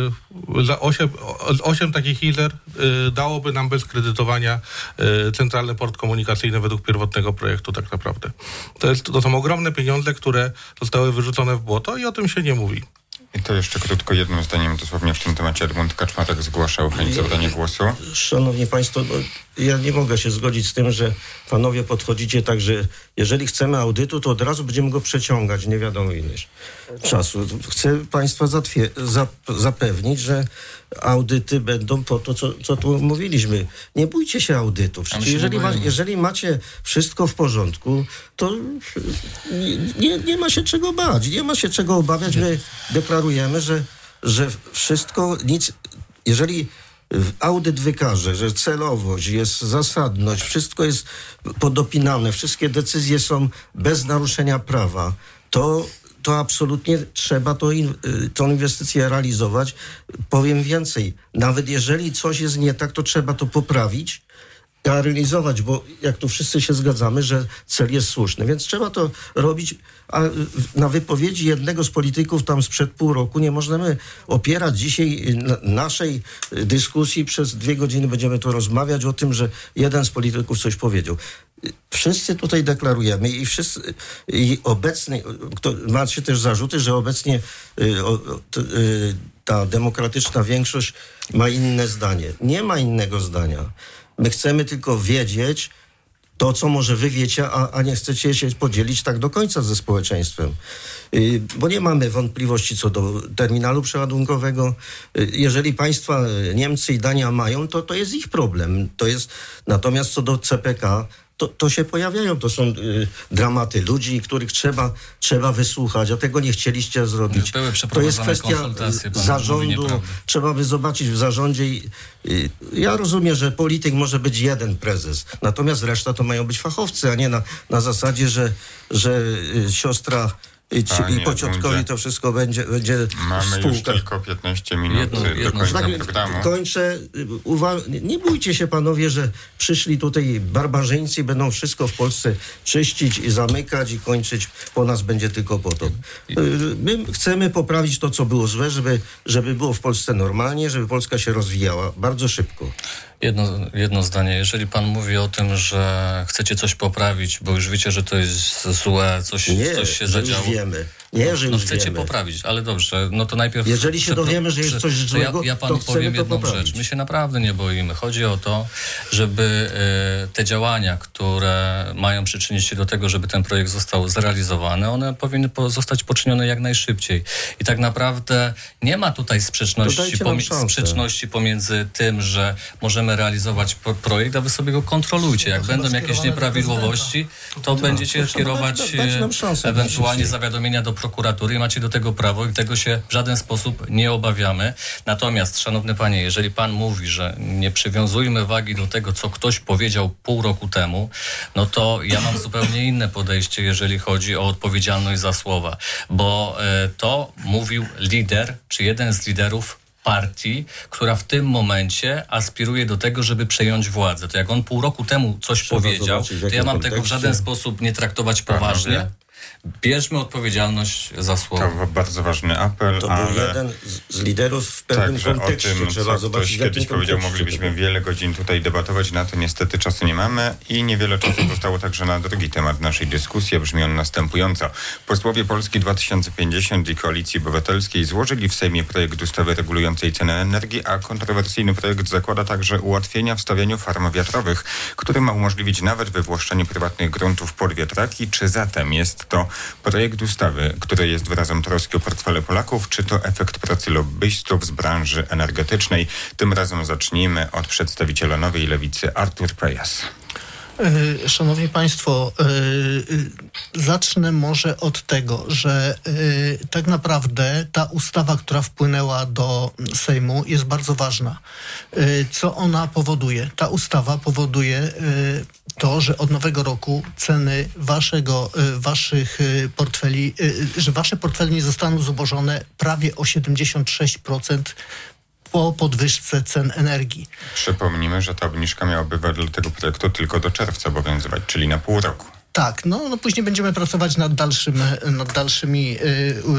Speaker 6: y, za osiem, osiem takich Izer y, dałoby nam bez kredytowania y, Centralny Port Komunikacyjny według pierwotnego projektu tak naprawdę. To, jest, to są ogromne pieniądze, które zostały wyrzucone w błoto i o tym się nie mówi.
Speaker 1: I to jeszcze krótko, jednym zdaniem dosłownie w tym temacie Edmund Kaczmarek zgłaszał chęć zabrania głosu.
Speaker 2: Szanowni Państwo, no, ja nie mogę się zgodzić z tym, że panowie podchodzicie tak, że jeżeli chcemy audytu, to od razu będziemy go przeciągać, nie wiadomo ileś czasu. Chcę Państwa zatwie- zap- zapewnić, że audyty będą po to, co, co tu mówiliśmy. Nie bójcie się audytu. Przecież jeżeli, ma, jeżeli macie wszystko w porządku, to nie, nie, nie ma się czego bać, nie ma się czego obawiać. My deklarujemy, że, że wszystko, nic, jeżeli audyt wykaże, że celowość, jest zasadność, wszystko jest podopinane, wszystkie decyzje są bez naruszenia prawa, to to absolutnie trzeba to in, tą inwestycję realizować. Powiem więcej, nawet jeżeli coś jest nie tak, to trzeba to poprawić, a realizować, bo jak tu wszyscy się zgadzamy, że cel jest słuszny, więc trzeba to robić, a na wypowiedzi jednego z polityków tam sprzed pół roku nie możemy opierać dzisiaj naszej dyskusji, przez dwie godziny będziemy tu rozmawiać o tym, że jeden z polityków coś powiedział. Wszyscy tutaj deklarujemy i wszyscy i obecnie, kto, macie też zarzuty, że obecnie y, o, t, y, ta demokratyczna większość ma inne zdanie. Nie ma innego zdania. My chcemy tylko wiedzieć to, co może wy wiecie, a, a nie chcecie się podzielić tak do końca ze społeczeństwem. Yy, bo nie mamy wątpliwości co do terminalu przeładunkowego. Yy, jeżeli państwa Niemcy i Dania mają, to to jest ich problem. To jest, natomiast co do C P K, To, to się pojawiają, to są y, dramaty ludzi, których trzeba, trzeba wysłuchać, a tego nie chcieliście zrobić. To jest kwestia zarządu, trzeba by zobaczyć w zarządzie. I, y, ja rozumiem, że polityk może być jeden prezes, natomiast reszta to mają być fachowcy, a nie na, na zasadzie, że, że y, siostra I, ci, i po ciotkowi to wszystko będzie, będzie
Speaker 1: Mamy już tylko piętnaście minut jedno, do jedno. końca tak, programu.
Speaker 2: Kończę. Uwa- nie bójcie się panowie, że przyszli tutaj barbarzyńcy i będą wszystko w Polsce czyścić i zamykać i kończyć. Po nas będzie tylko potop. My chcemy poprawić to, co było złe, żeby, żeby było w Polsce normalnie, żeby Polska się rozwijała bardzo szybko.
Speaker 3: Jedno, jedno zdanie. Jeżeli pan mówi o tym, że chcecie coś poprawić, bo już wiecie, że to jest złe, coś,
Speaker 2: Nie,
Speaker 3: coś się
Speaker 2: że
Speaker 3: zadziało.
Speaker 2: już wiemy. Nie, że
Speaker 3: no
Speaker 2: już
Speaker 3: chcecie
Speaker 2: wiemy.
Speaker 3: poprawić, ale dobrze, no to najpierw...
Speaker 2: Jeżeli się
Speaker 3: przepro-
Speaker 2: dowiemy, że jest
Speaker 3: prze-
Speaker 2: coś
Speaker 3: to
Speaker 2: złego,
Speaker 3: ja, ja panu
Speaker 2: to chcemy
Speaker 3: powiem
Speaker 2: to
Speaker 3: jedną
Speaker 2: poprawić.
Speaker 3: rzecz. My się naprawdę nie boimy. Chodzi o to, żeby y, te działania, które mają przyczynić się do tego, żeby ten projekt został zrealizowany, one powinny po, zostać poczynione jak najszybciej. I tak naprawdę nie ma tutaj
Speaker 2: To
Speaker 3: sprzeczności,
Speaker 2: dajcie nam
Speaker 3: pomie-
Speaker 2: szansę.
Speaker 3: sprzeczności pomiędzy tym, że możemy realizować pro- projekt, a wy sobie go kontrolujcie. Jak
Speaker 5: chyba
Speaker 3: będą jakieś
Speaker 5: skierowane do
Speaker 3: nieprawidłowości, to będziecie
Speaker 2: proszę,
Speaker 3: kierować
Speaker 2: dajcie- dajcie nam szansę
Speaker 3: e, ewentualnie
Speaker 2: najszybciej.
Speaker 3: zawiadomienia do prokuratury i macie do tego prawo i tego się w żaden sposób nie obawiamy. Natomiast, szanowny panie, jeżeli pan mówi, że nie przywiązujmy wagi do tego, co ktoś powiedział pół roku temu, no to ja mam zupełnie inne podejście, jeżeli chodzi o odpowiedzialność za słowa. Bo e, to mówił lider, czy jeden z liderów partii, która w tym momencie aspiruje do tego, żeby przejąć władzę. To jak on pół roku temu coś
Speaker 2: Trzeba
Speaker 3: powiedział,
Speaker 2: zobaczyć, w
Speaker 3: to
Speaker 2: jakim
Speaker 3: ja mam tego w
Speaker 2: kontekście.
Speaker 3: żaden sposób nie traktować poważnie. Bierzmy odpowiedzialność za słowo.
Speaker 1: To bardzo ważny apel,
Speaker 2: To był
Speaker 1: ale...
Speaker 2: jeden z, z liderów w pewnym
Speaker 1: Także o
Speaker 2: kontekście.
Speaker 1: tym,
Speaker 2: Trzeba
Speaker 1: co
Speaker 2: zobaczyć,
Speaker 1: ktoś
Speaker 2: w jakim
Speaker 1: kiedyś powiedział,
Speaker 2: kontekście
Speaker 1: moglibyśmy
Speaker 2: to
Speaker 1: wiele godzin tutaj debatować, na to niestety czasu nie mamy i niewiele czasu zostało także na drugi temat naszej dyskusji, a brzmi on następująco. Posłowie Polski dwa tysiące pięćdziesiąt i Koalicji Obywatelskiej złożyli w Sejmie projekt ustawy regulującej cenę energii, a kontrowersyjny projekt zakłada także ułatwienia w stawianiu farm wiatrowych, który ma umożliwić nawet wywłaszczenie prywatnych gruntów pod wiatraki. Czy zatem jest to projekt ustawy, który jest wyrazem troski o portfele Polaków, czy to efekt pracy lobbystów z branży energetycznej? Tym razem zacznijmy od przedstawiciela Nowej Lewicy, Artur Prejas.
Speaker 5: Yy, Szanowni Państwo, yy, zacznę może od tego, że yy, tak naprawdę ta ustawa, która wpłynęła do Sejmu, jest bardzo ważna. Yy, co ona powoduje? Ta ustawa powoduje yy, to, że od nowego roku ceny waszego, yy, waszych yy, portfeli, yy, że wasze portfele nie zostaną zubożone prawie o siedemdziesiąt sześć procent po podwyżce cen energii.
Speaker 1: Przypomnijmy, że ta obniżka miałaby wedle tego projektu tylko do czerwca obowiązywać, czyli na pół roku.
Speaker 5: Tak, no, no później będziemy pracować nad, dalszym, nad dalszymi y,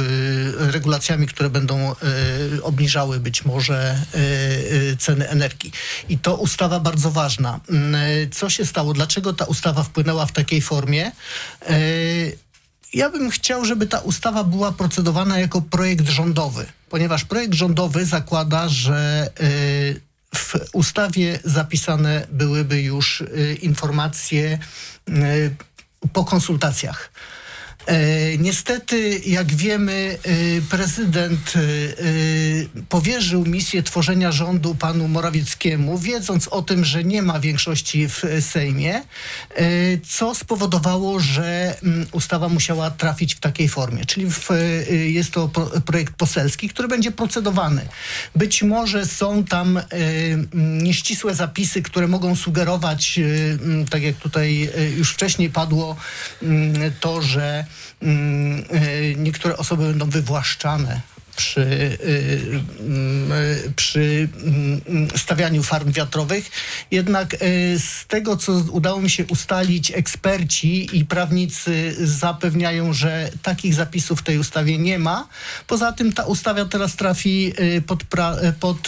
Speaker 5: y, regulacjami, które będą y, obniżały być może y, y, ceny energii. I to ustawa bardzo ważna. Y, co się stało? Dlaczego ta ustawa wpłynęła w takiej formie? Y, Ja bym chciał, żeby ta ustawa była procedowana jako projekt rządowy, ponieważ projekt rządowy zakłada, że y, w ustawie zapisane byłyby już y, informacje y, po konsultacjach. E, niestety, jak wiemy, e, prezydent e, e, powierzył misję tworzenia rządu panu Morawieckiemu, wiedząc o tym, że nie ma większości w Sejmie, e, co spowodowało, że m, ustawa musiała trafić w takiej formie. Czyli w, e, jest to pro, projekt poselski, który będzie procedowany. Być może są tam e, nieścisłe zapisy, które mogą sugerować, e, m, tak jak tutaj e, już wcześniej padło, m, to, że niektóre osoby będą wywłaszczane przy, przy stawianiu farm wiatrowych. Jednak z tego, co udało mi się ustalić, eksperci i prawnicy zapewniają, że takich zapisów w tej ustawie nie ma. Poza tym ta ustawa teraz trafi pod, pra- pod,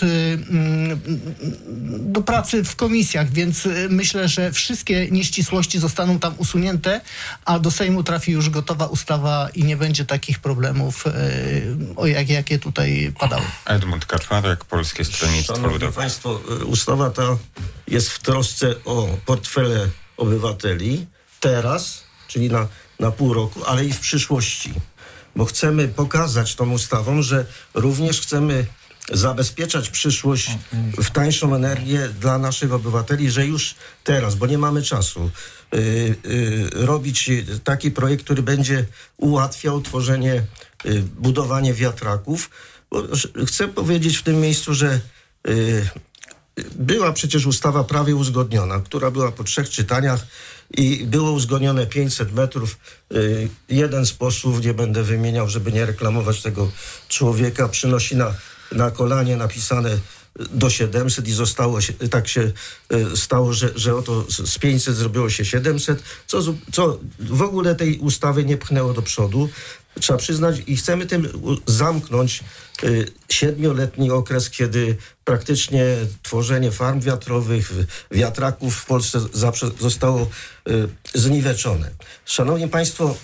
Speaker 5: do pracy w komisjach, więc myślę, że wszystkie nieścisłości zostaną tam usunięte, a do Sejmu trafi już gotowa ustawa i nie będzie takich problemów, o jak, jakie tutaj padały.
Speaker 1: Edmund Kaczmarek, Polskie Stronnictwo
Speaker 2: Szanowni
Speaker 1: Ludowe.
Speaker 2: Państwo, ustawa ta jest w trosce o portfele obywateli teraz, czyli na, na pół roku, ale i w przyszłości. Bo chcemy pokazać tą ustawą, że również chcemy zabezpieczać przyszłość w tańszą energię dla naszych obywateli, że już teraz, bo nie mamy czasu, yy, yy, robić taki projekt, który będzie ułatwiał tworzenie, yy, budowanie wiatraków. Bo chcę powiedzieć w tym miejscu, że yy, była przecież ustawa prawie uzgodniona, która była po trzech czytaniach i było uzgodnione pięćset metrów. Yy, jeden z posłów, nie będę wymieniał, żeby nie reklamować tego człowieka, przynosi na na kolanie napisane do siedemset i zostało się, tak się stało, że, że oto z pięćset zrobiło się siedemset, co, co w ogóle tej ustawy nie pchnęło do przodu. Trzeba przyznać i chcemy tym zamknąć y, siedmioletni okres, kiedy praktycznie tworzenie farm wiatrowych, wiatraków w Polsce zawsze zostało y, zniweczone. Szanowni Państwo,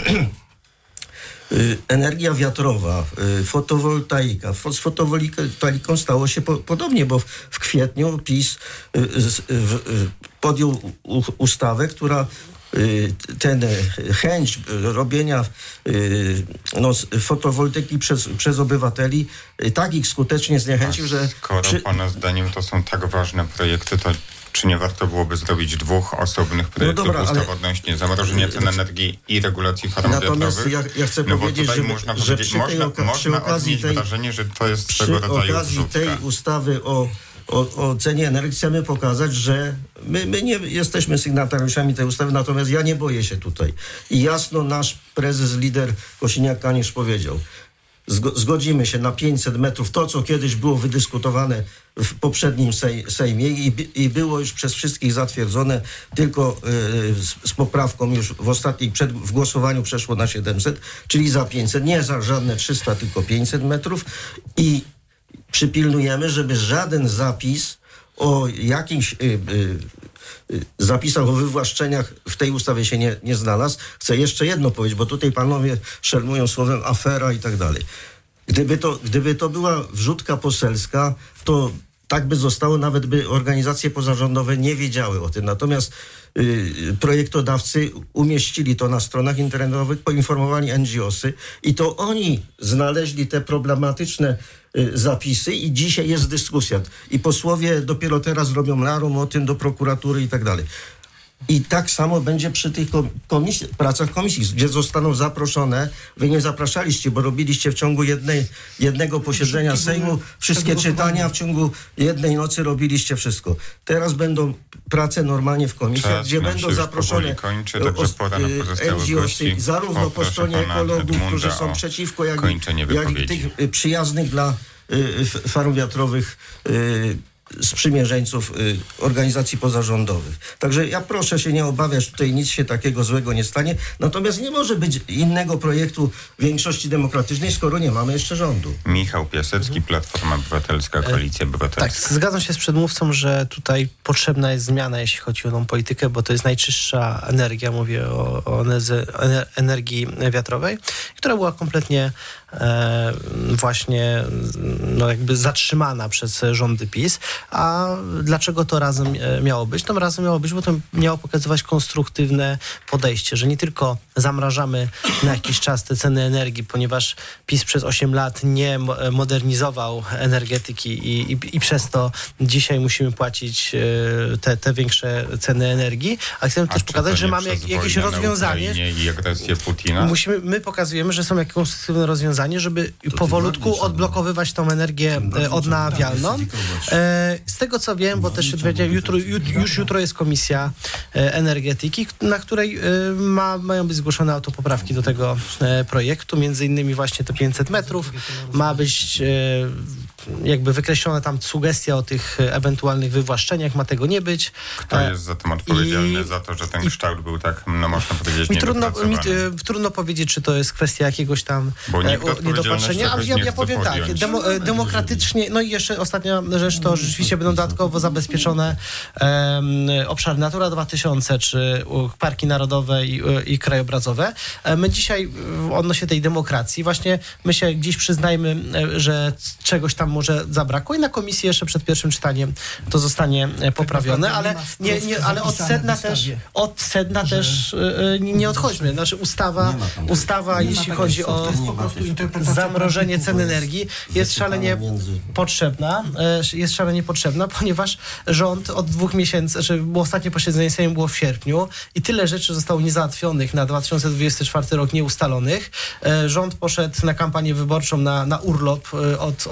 Speaker 2: y, energia wiatrowa, y, fotowoltaika. Z fotowoltaiką stało się po, podobnie, bo w, w kwietniu PiS y, y, y, podjął u, ustawę, która ten chęć robienia no, fotowoltaiki przez, przez obywateli tak ich skutecznie zniechęcił, że...
Speaker 1: Skoro przy... Pana zdaniem to są tak ważne projekty, to czy nie warto byłoby zrobić dwóch osobnych projektów no dobra, ustaw ale... odnośnie zamrożenia cen energii i regulacji farm
Speaker 2: Natomiast
Speaker 1: wiatrowych?
Speaker 2: Ja, ja chcę
Speaker 1: no
Speaker 2: powiedzieć,
Speaker 1: bo
Speaker 2: że,
Speaker 1: można
Speaker 2: że
Speaker 1: powiedzieć,
Speaker 2: przy tej,
Speaker 1: można,
Speaker 2: oka-
Speaker 1: można
Speaker 2: przy okazji tej,
Speaker 1: wrażenie, że to jest
Speaker 2: przy
Speaker 1: swego rodzaju
Speaker 2: okazji
Speaker 1: wrzutka.
Speaker 2: tej ustawy o O, o cenie energii chcemy pokazać, że my, my nie jesteśmy sygnatariuszami tej ustawy, natomiast ja nie boję się tutaj. I jasno nasz prezes, lider Kosiniak-Kamysz powiedział, zgodzimy się na pięćset metrów, to co kiedyś było wydyskutowane w poprzednim sej, Sejmie i, i było już przez wszystkich zatwierdzone, tylko y, z, z poprawką już w ostatniej, przed, w głosowaniu przeszło na siedemset, czyli za pięćset, nie za żadne trzysta, tylko pięćset metrów i przypilnujemy, żeby żaden zapis o jakimś y, y, y, zapisach o wywłaszczeniach w tej ustawie się nie, nie znalazł. Chcę jeszcze jedno powiedzieć, bo tutaj panowie szermują słowem afera i tak dalej. Gdyby to, gdyby to była wrzutka poselska, to tak by zostało, nawet by organizacje pozarządowe nie wiedziały o tym. Natomiast y, projektodawcy umieścili to na stronach internetowych, poinformowali en dżi osy i to oni znaleźli te problematyczne y, zapisy i dzisiaj jest dyskusja. I posłowie dopiero teraz robią larum o tym do prokuratury i tak dalej. I tak samo będzie przy tych komisji, pracach komisji, gdzie zostaną zaproszone. Wy nie zapraszaliście, bo robiliście w ciągu jednej, jednego posiedzenia Sejmu wszystkie czytania, w ciągu jednej nocy robiliście wszystko. Teraz będą prace normalnie w komisjach,
Speaker 1: Czas
Speaker 2: gdzie będą zaproszone
Speaker 1: kończy, także pora na pozostałych gości.
Speaker 2: Zarówno po stronie ekologów, którzy są przeciwko, jak i, jak i tych przyjaznych dla y, farm wiatrowych y, sprzymierzeńców y, organizacji pozarządowych. Także ja proszę się nie obawiać, tutaj nic się takiego złego nie stanie. Natomiast nie może być innego projektu większości demokratycznej, skoro nie mamy jeszcze rządu.
Speaker 1: Michał Piasecki, Platforma Obywatelska, Koalicja Obywatelska.
Speaker 4: Tak, zgadzam się z przedmówcą, że tutaj potrzebna jest zmiana, jeśli chodzi o tą politykę, bo to jest najczystsza energia, mówię o, o energii wiatrowej, która była kompletnie e, właśnie no jakby zatrzymana przez rządy PiS. A dlaczego to razem miało być? To razem miało być, bo to miało pokazywać konstruktywne podejście, że nie tylko zamrażamy na jakiś czas te ceny energii, ponieważ PiS przez osiem lat nie modernizował energetyki i, i, i przez to dzisiaj musimy płacić te, te większe ceny energii, a chcemy a też pokazać, że mamy jak, jakieś rozwiązanie.
Speaker 1: I agresję Putina?
Speaker 4: Musimy, my pokazujemy, że są jakieś konstruktywne rozwiązanie, żeby to powolutku odblokowywać tą energię odnawialną. Z tego co wiem, bo też się dowiedziałem, jutro, już jutro jest komisja energetyki, na której ma, mają być zgłoszone autopoprawki do tego projektu, między innymi właśnie te pięćset metrów. Ma być jakby wykreślona tam sugestia o tych ewentualnych wywłaszczeniach, ma tego nie być.
Speaker 1: Kto jest za tym odpowiedzialny, I, za to, że ten kształt był tak, no można powiedzieć, mi trudno, mi,
Speaker 4: trudno powiedzieć, czy to jest kwestia jakiegoś tam niedopatrzenia, ale ja, ja powiem tak, demo, demokratycznie, no i jeszcze ostatnia rzecz, to rzeczywiście będą dodatkowo zabezpieczone um, obszary Natura dwa tysiące, czy parki narodowe i, i krajobrazowe. My dzisiaj odnośnie tej demokracji, właśnie my się gdzieś przyznajmy, że czegoś tam może zabrakło i na komisji jeszcze przed pierwszym czytaniem to zostanie poprawione, ale nie, nie, ale od sedna też od sedna też nie odchodźmy. Znaczy ustawa, ustawa jeśli chodzi o zamrożenie cen energii jest szalenie potrzebna, jest szalenie potrzebna, ponieważ rząd od dwóch miesięcy, znaczy było ostatnie posiedzenie Sejmu było w sierpniu i tyle rzeczy zostało niezałatwionych na dwa tysiące dwudziesty czwarty rok, nieustalonych. Rząd poszedł na kampanię wyborczą, na, na urlop od, od załatwienia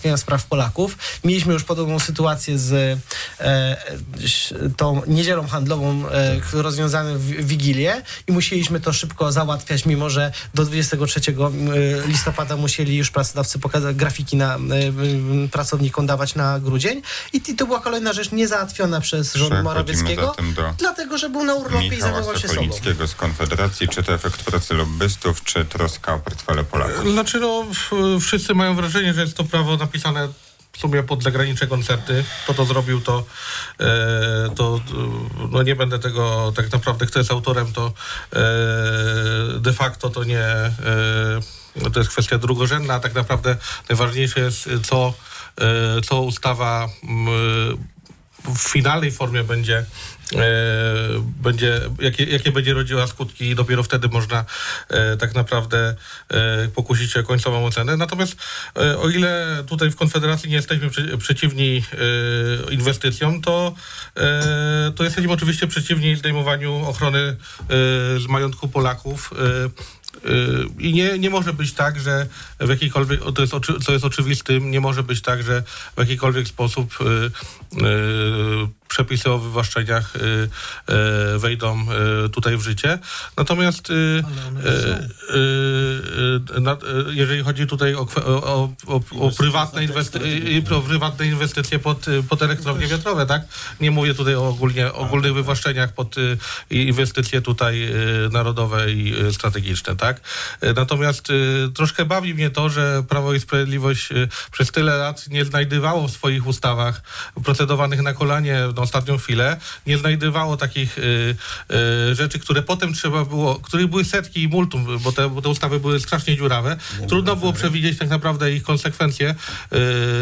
Speaker 4: załatwiania spraw Polaków. Mieliśmy już podobną sytuację z e, tą niedzielą handlową e, rozwiązaną w Wigilię i musieliśmy to szybko załatwiać, mimo że do dwudziestego trzeciego listopada musieli już pracodawcy pokazać grafiki na e, pracownikom dawać na grudzień. I, I to była kolejna rzecz niezałatwiona przez rząd Morawieckiego,
Speaker 1: do
Speaker 4: dlatego, że był na urlopie i
Speaker 1: Michała
Speaker 4: zajmował się sobą.
Speaker 1: Sokolickiego z Konfederacji. Czy to efekt pracy lobbystów, czy troska o portfele Polaków?
Speaker 6: Znaczy, no, wszyscy mają wrażenie, że jest to prawo napisane w sumie pod zagraniczne koncerty. Kto to zrobił, to, e, to no nie będę tego tak naprawdę, kto jest autorem, to e, de facto to nie... E, to jest kwestia drugorzędna, a tak naprawdę najważniejsze jest, co, e, co ustawa m, w finalnej formie będzie, e, będzie jakie, jakie będzie rodziła skutki i dopiero wtedy można e, tak naprawdę e, pokusić się o końcową ocenę. Natomiast e, o ile tutaj w Konfederacji nie jesteśmy przy, przeciwni e, inwestycjom, to, e, to jesteśmy oczywiście przeciwni zdejmowaniu ochrony e, z majątku Polaków. E, I nie, nie może być tak, że w jakikolwiek, to jest, oczy, co jest oczywistym, nie może być tak, że w jakikolwiek sposób y, y, przepisy o wywłaszczeniach y, y, wejdą y, tutaj w życie. Natomiast y, y, y, na, jeżeli chodzi tutaj o, o, o, o, prywatne, inwesty- o prywatne inwestycje pod, pod elektrownie wiatrowe, tak? Nie mówię tutaj o ogólnie, ogólnych wywłaszczeniach pod y, inwestycje tutaj y, narodowe i y, strategiczne, tak? Natomiast y, troszkę bawi mnie to, że Prawo i Sprawiedliwość y, przez tyle lat nie znajdywało w swoich ustawach procedowanych na kolanie na ostatnią chwilę, nie znajdywało takich y, y, rzeczy, które potem trzeba było, których były setki i multum, bo te, bo te ustawy były strasznie dziurawe. Nie Trudno było przewidzieć tak naprawdę ich konsekwencje, y,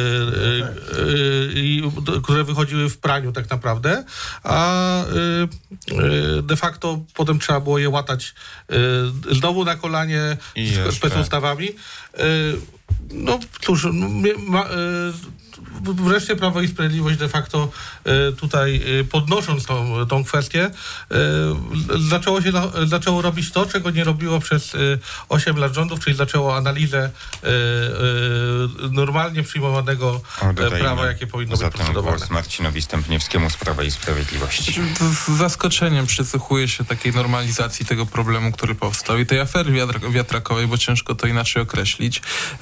Speaker 6: y, y, które wychodziły w praniu tak naprawdę, a y, y, de facto potem trzeba było je łatać y, znowu na kolanie z specustawami. No cóż, ma, wreszcie Prawo i Sprawiedliwość de facto tutaj podnosząc tą, tą kwestię zaczęło się zaczęło robić to, czego nie robiło przez osiem lat rządów, czyli zaczęło analizę normalnie przyjmowanego
Speaker 1: Oddajmy
Speaker 6: prawa, jakie powinno być procedowane.
Speaker 1: Głos Marcinowi Stępniewskiemu z Prawa i Sprawiedliwości.
Speaker 7: Z zaskoczeniem przysłuchuję się takiej normalizacji tego problemu, który powstał i tej afery wiatr- wiatrakowej, bo ciężko to inaczej określić.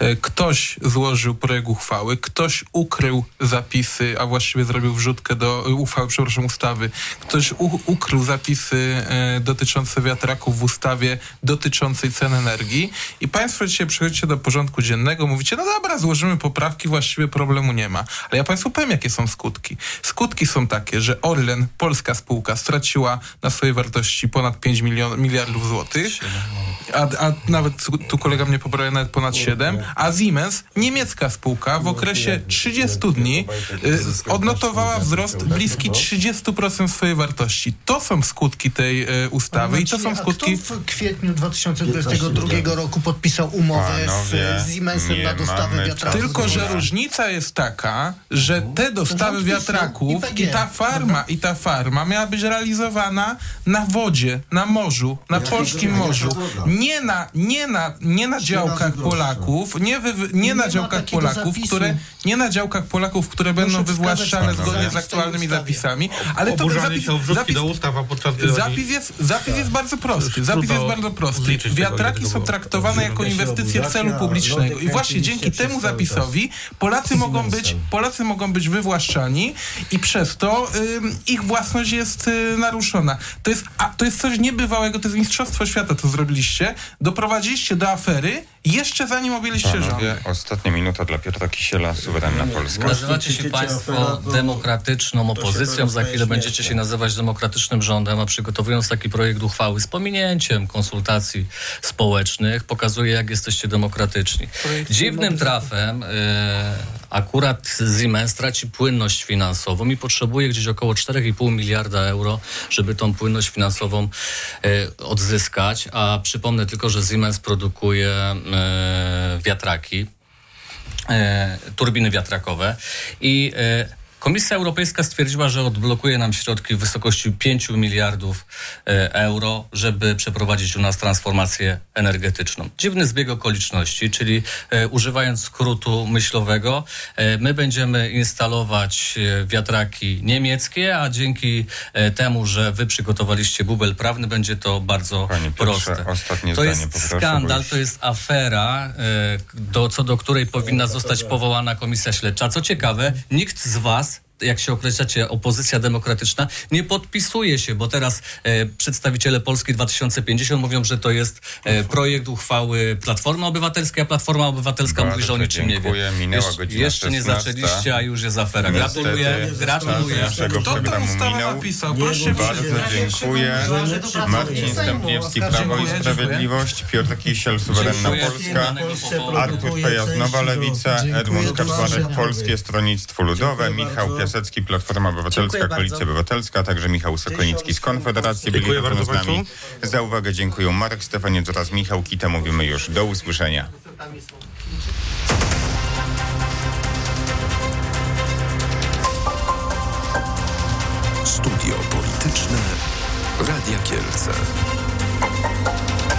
Speaker 7: Ktoś złożył projekt uchwały, ktoś ukrył zapisy, a właściwie zrobił wrzutkę do uchwały, przepraszam, ustawy. Ktoś u- ukrył zapisy e, dotyczące wiatraków w ustawie dotyczącej cen energii i państwo dzisiaj przychodzicie do porządku dziennego, mówicie, no dobra, złożymy poprawki, właściwie problemu nie ma. Ale ja państwu powiem, jakie są skutki. Skutki są takie, że Orlen, polska spółka, straciła na swojej wartości ponad pięć milion, miliardów złotych, a, a nawet tu kolega mnie poprawia, nawet ponad siedem, a Siemens, niemiecka spółka, w okresie trzydziestu dni y, odnotowała wzrost bliski trzydzieści procent swojej wartości. To są skutki tej y, ustawy i to są skutki...
Speaker 5: A kto w kwietniu dwa tysiące dwudziestego drugiego roku podpisał umowę
Speaker 1: Panowie,
Speaker 5: z Siemensem na dostawę wiatraków?
Speaker 7: Tylko, że różnica jest taka, że te dostawy wiatraków i ta farma, i ta farma miała być realizowana na wodzie, na morzu, na polskim morzu. Nie na, nie na, nie na działkach Polaków, nie, wy, nie na działkach Polaków, które nie na działkach Polaków, które będą wywłaszczane zgodnie z aktualnymi zapisami, ale to zapis, zapis,
Speaker 6: do ustaw, a podczas
Speaker 7: zapis, jest, zapis jest bardzo prosty. Zapis jest bardzo prosty. Wiatraki są traktowane jako inwestycje celu publicznego i właśnie dzięki temu zapisowi Polacy mogą być, Polacy mogą być wywłaszczani i przez to y, ich własność jest y, naruszona. To jest, a, to jest coś niebywałego, to jest mistrzostwo świata, co zrobiliście. Doprowadziliście do afery jeszcze zanim objęliście rząd.
Speaker 1: Ostatnia minuta dla Piotra Kisiela, Suwerenna Polska.
Speaker 3: Nazywacie się państwo demokratyczną opozycją, za chwilę będziecie się nazywać demokratycznym rządem, a przygotowując taki projekt uchwały z pominięciem konsultacji społecznych, pokazuje, jak jesteście demokratyczni. Dziwnym trafem y, akurat Siemens traci płynność finansową i potrzebuje gdzieś około cztery i pół miliarda euro, żeby tą płynność finansową y, odzyskać, a przypomnę tylko, że Siemens produkuje y, wiatraki, e, turbiny wiatrakowe i e, Komisja Europejska stwierdziła, że odblokuje nam środki w wysokości pięć miliardów euro, żeby przeprowadzić u nas transformację energetyczną. Dziwny zbieg okoliczności, czyli e, używając skrótu myślowego, e, my będziemy instalować e, wiatraki niemieckie, a dzięki e, temu, że wy przygotowaliście bubel prawny, będzie to bardzo
Speaker 1: Panie Piotrze,
Speaker 3: proste.
Speaker 1: ostatnie
Speaker 3: To
Speaker 1: zdanie,
Speaker 3: jest
Speaker 1: poproszę,
Speaker 3: skandal,
Speaker 1: już...
Speaker 3: to jest afera, e, do, co do której powinna zostać powołana komisja śledcza. Co ciekawe, nikt z was, jak się określacie, opozycja demokratyczna, nie podpisuje się, bo teraz e, przedstawiciele Polski dwa tysiące pięćdziesiąt mówią, że to jest e, projekt uchwały Platformy Obywatelskiej, a Platforma Obywatelska
Speaker 1: Bardzo
Speaker 3: mówi, że o niczym nie wie.
Speaker 1: Minęła
Speaker 3: Jesz,
Speaker 1: godzina
Speaker 3: jeszcze nie
Speaker 1: szesnasta.
Speaker 3: zaczęliście, a już jest afera. Gratuluję,
Speaker 1: Niestety
Speaker 3: gratuluję.
Speaker 1: czas naszego
Speaker 7: Kto tę
Speaker 1: programu
Speaker 7: ustawę
Speaker 1: minął.
Speaker 7: napisał? Proszę
Speaker 1: Bardzo dziękuję. Marcin Stępiewski, Prawo i Sprawiedliwość, Piotr Kisiel, Suwerenna
Speaker 3: Dziękuję.
Speaker 1: Polska, Artur Fejaz, Nowa Lewica, Edmund Kaczmarek, Polskie Stronnictwo Ludowe, Michał Piasecki, Platforma Obywatelska, Koalicja Obywatelska, a także Michał Sokolnicki z Konfederacji. Byli
Speaker 6: Dziękuję
Speaker 1: razem
Speaker 6: bardzo
Speaker 1: z nami.
Speaker 6: państwu.
Speaker 1: Za uwagę dziękuję Marek Stefaniec oraz Michał Kita. Mówimy już do usłyszenia.
Speaker 8: Studio Polityczne Radia Kielce.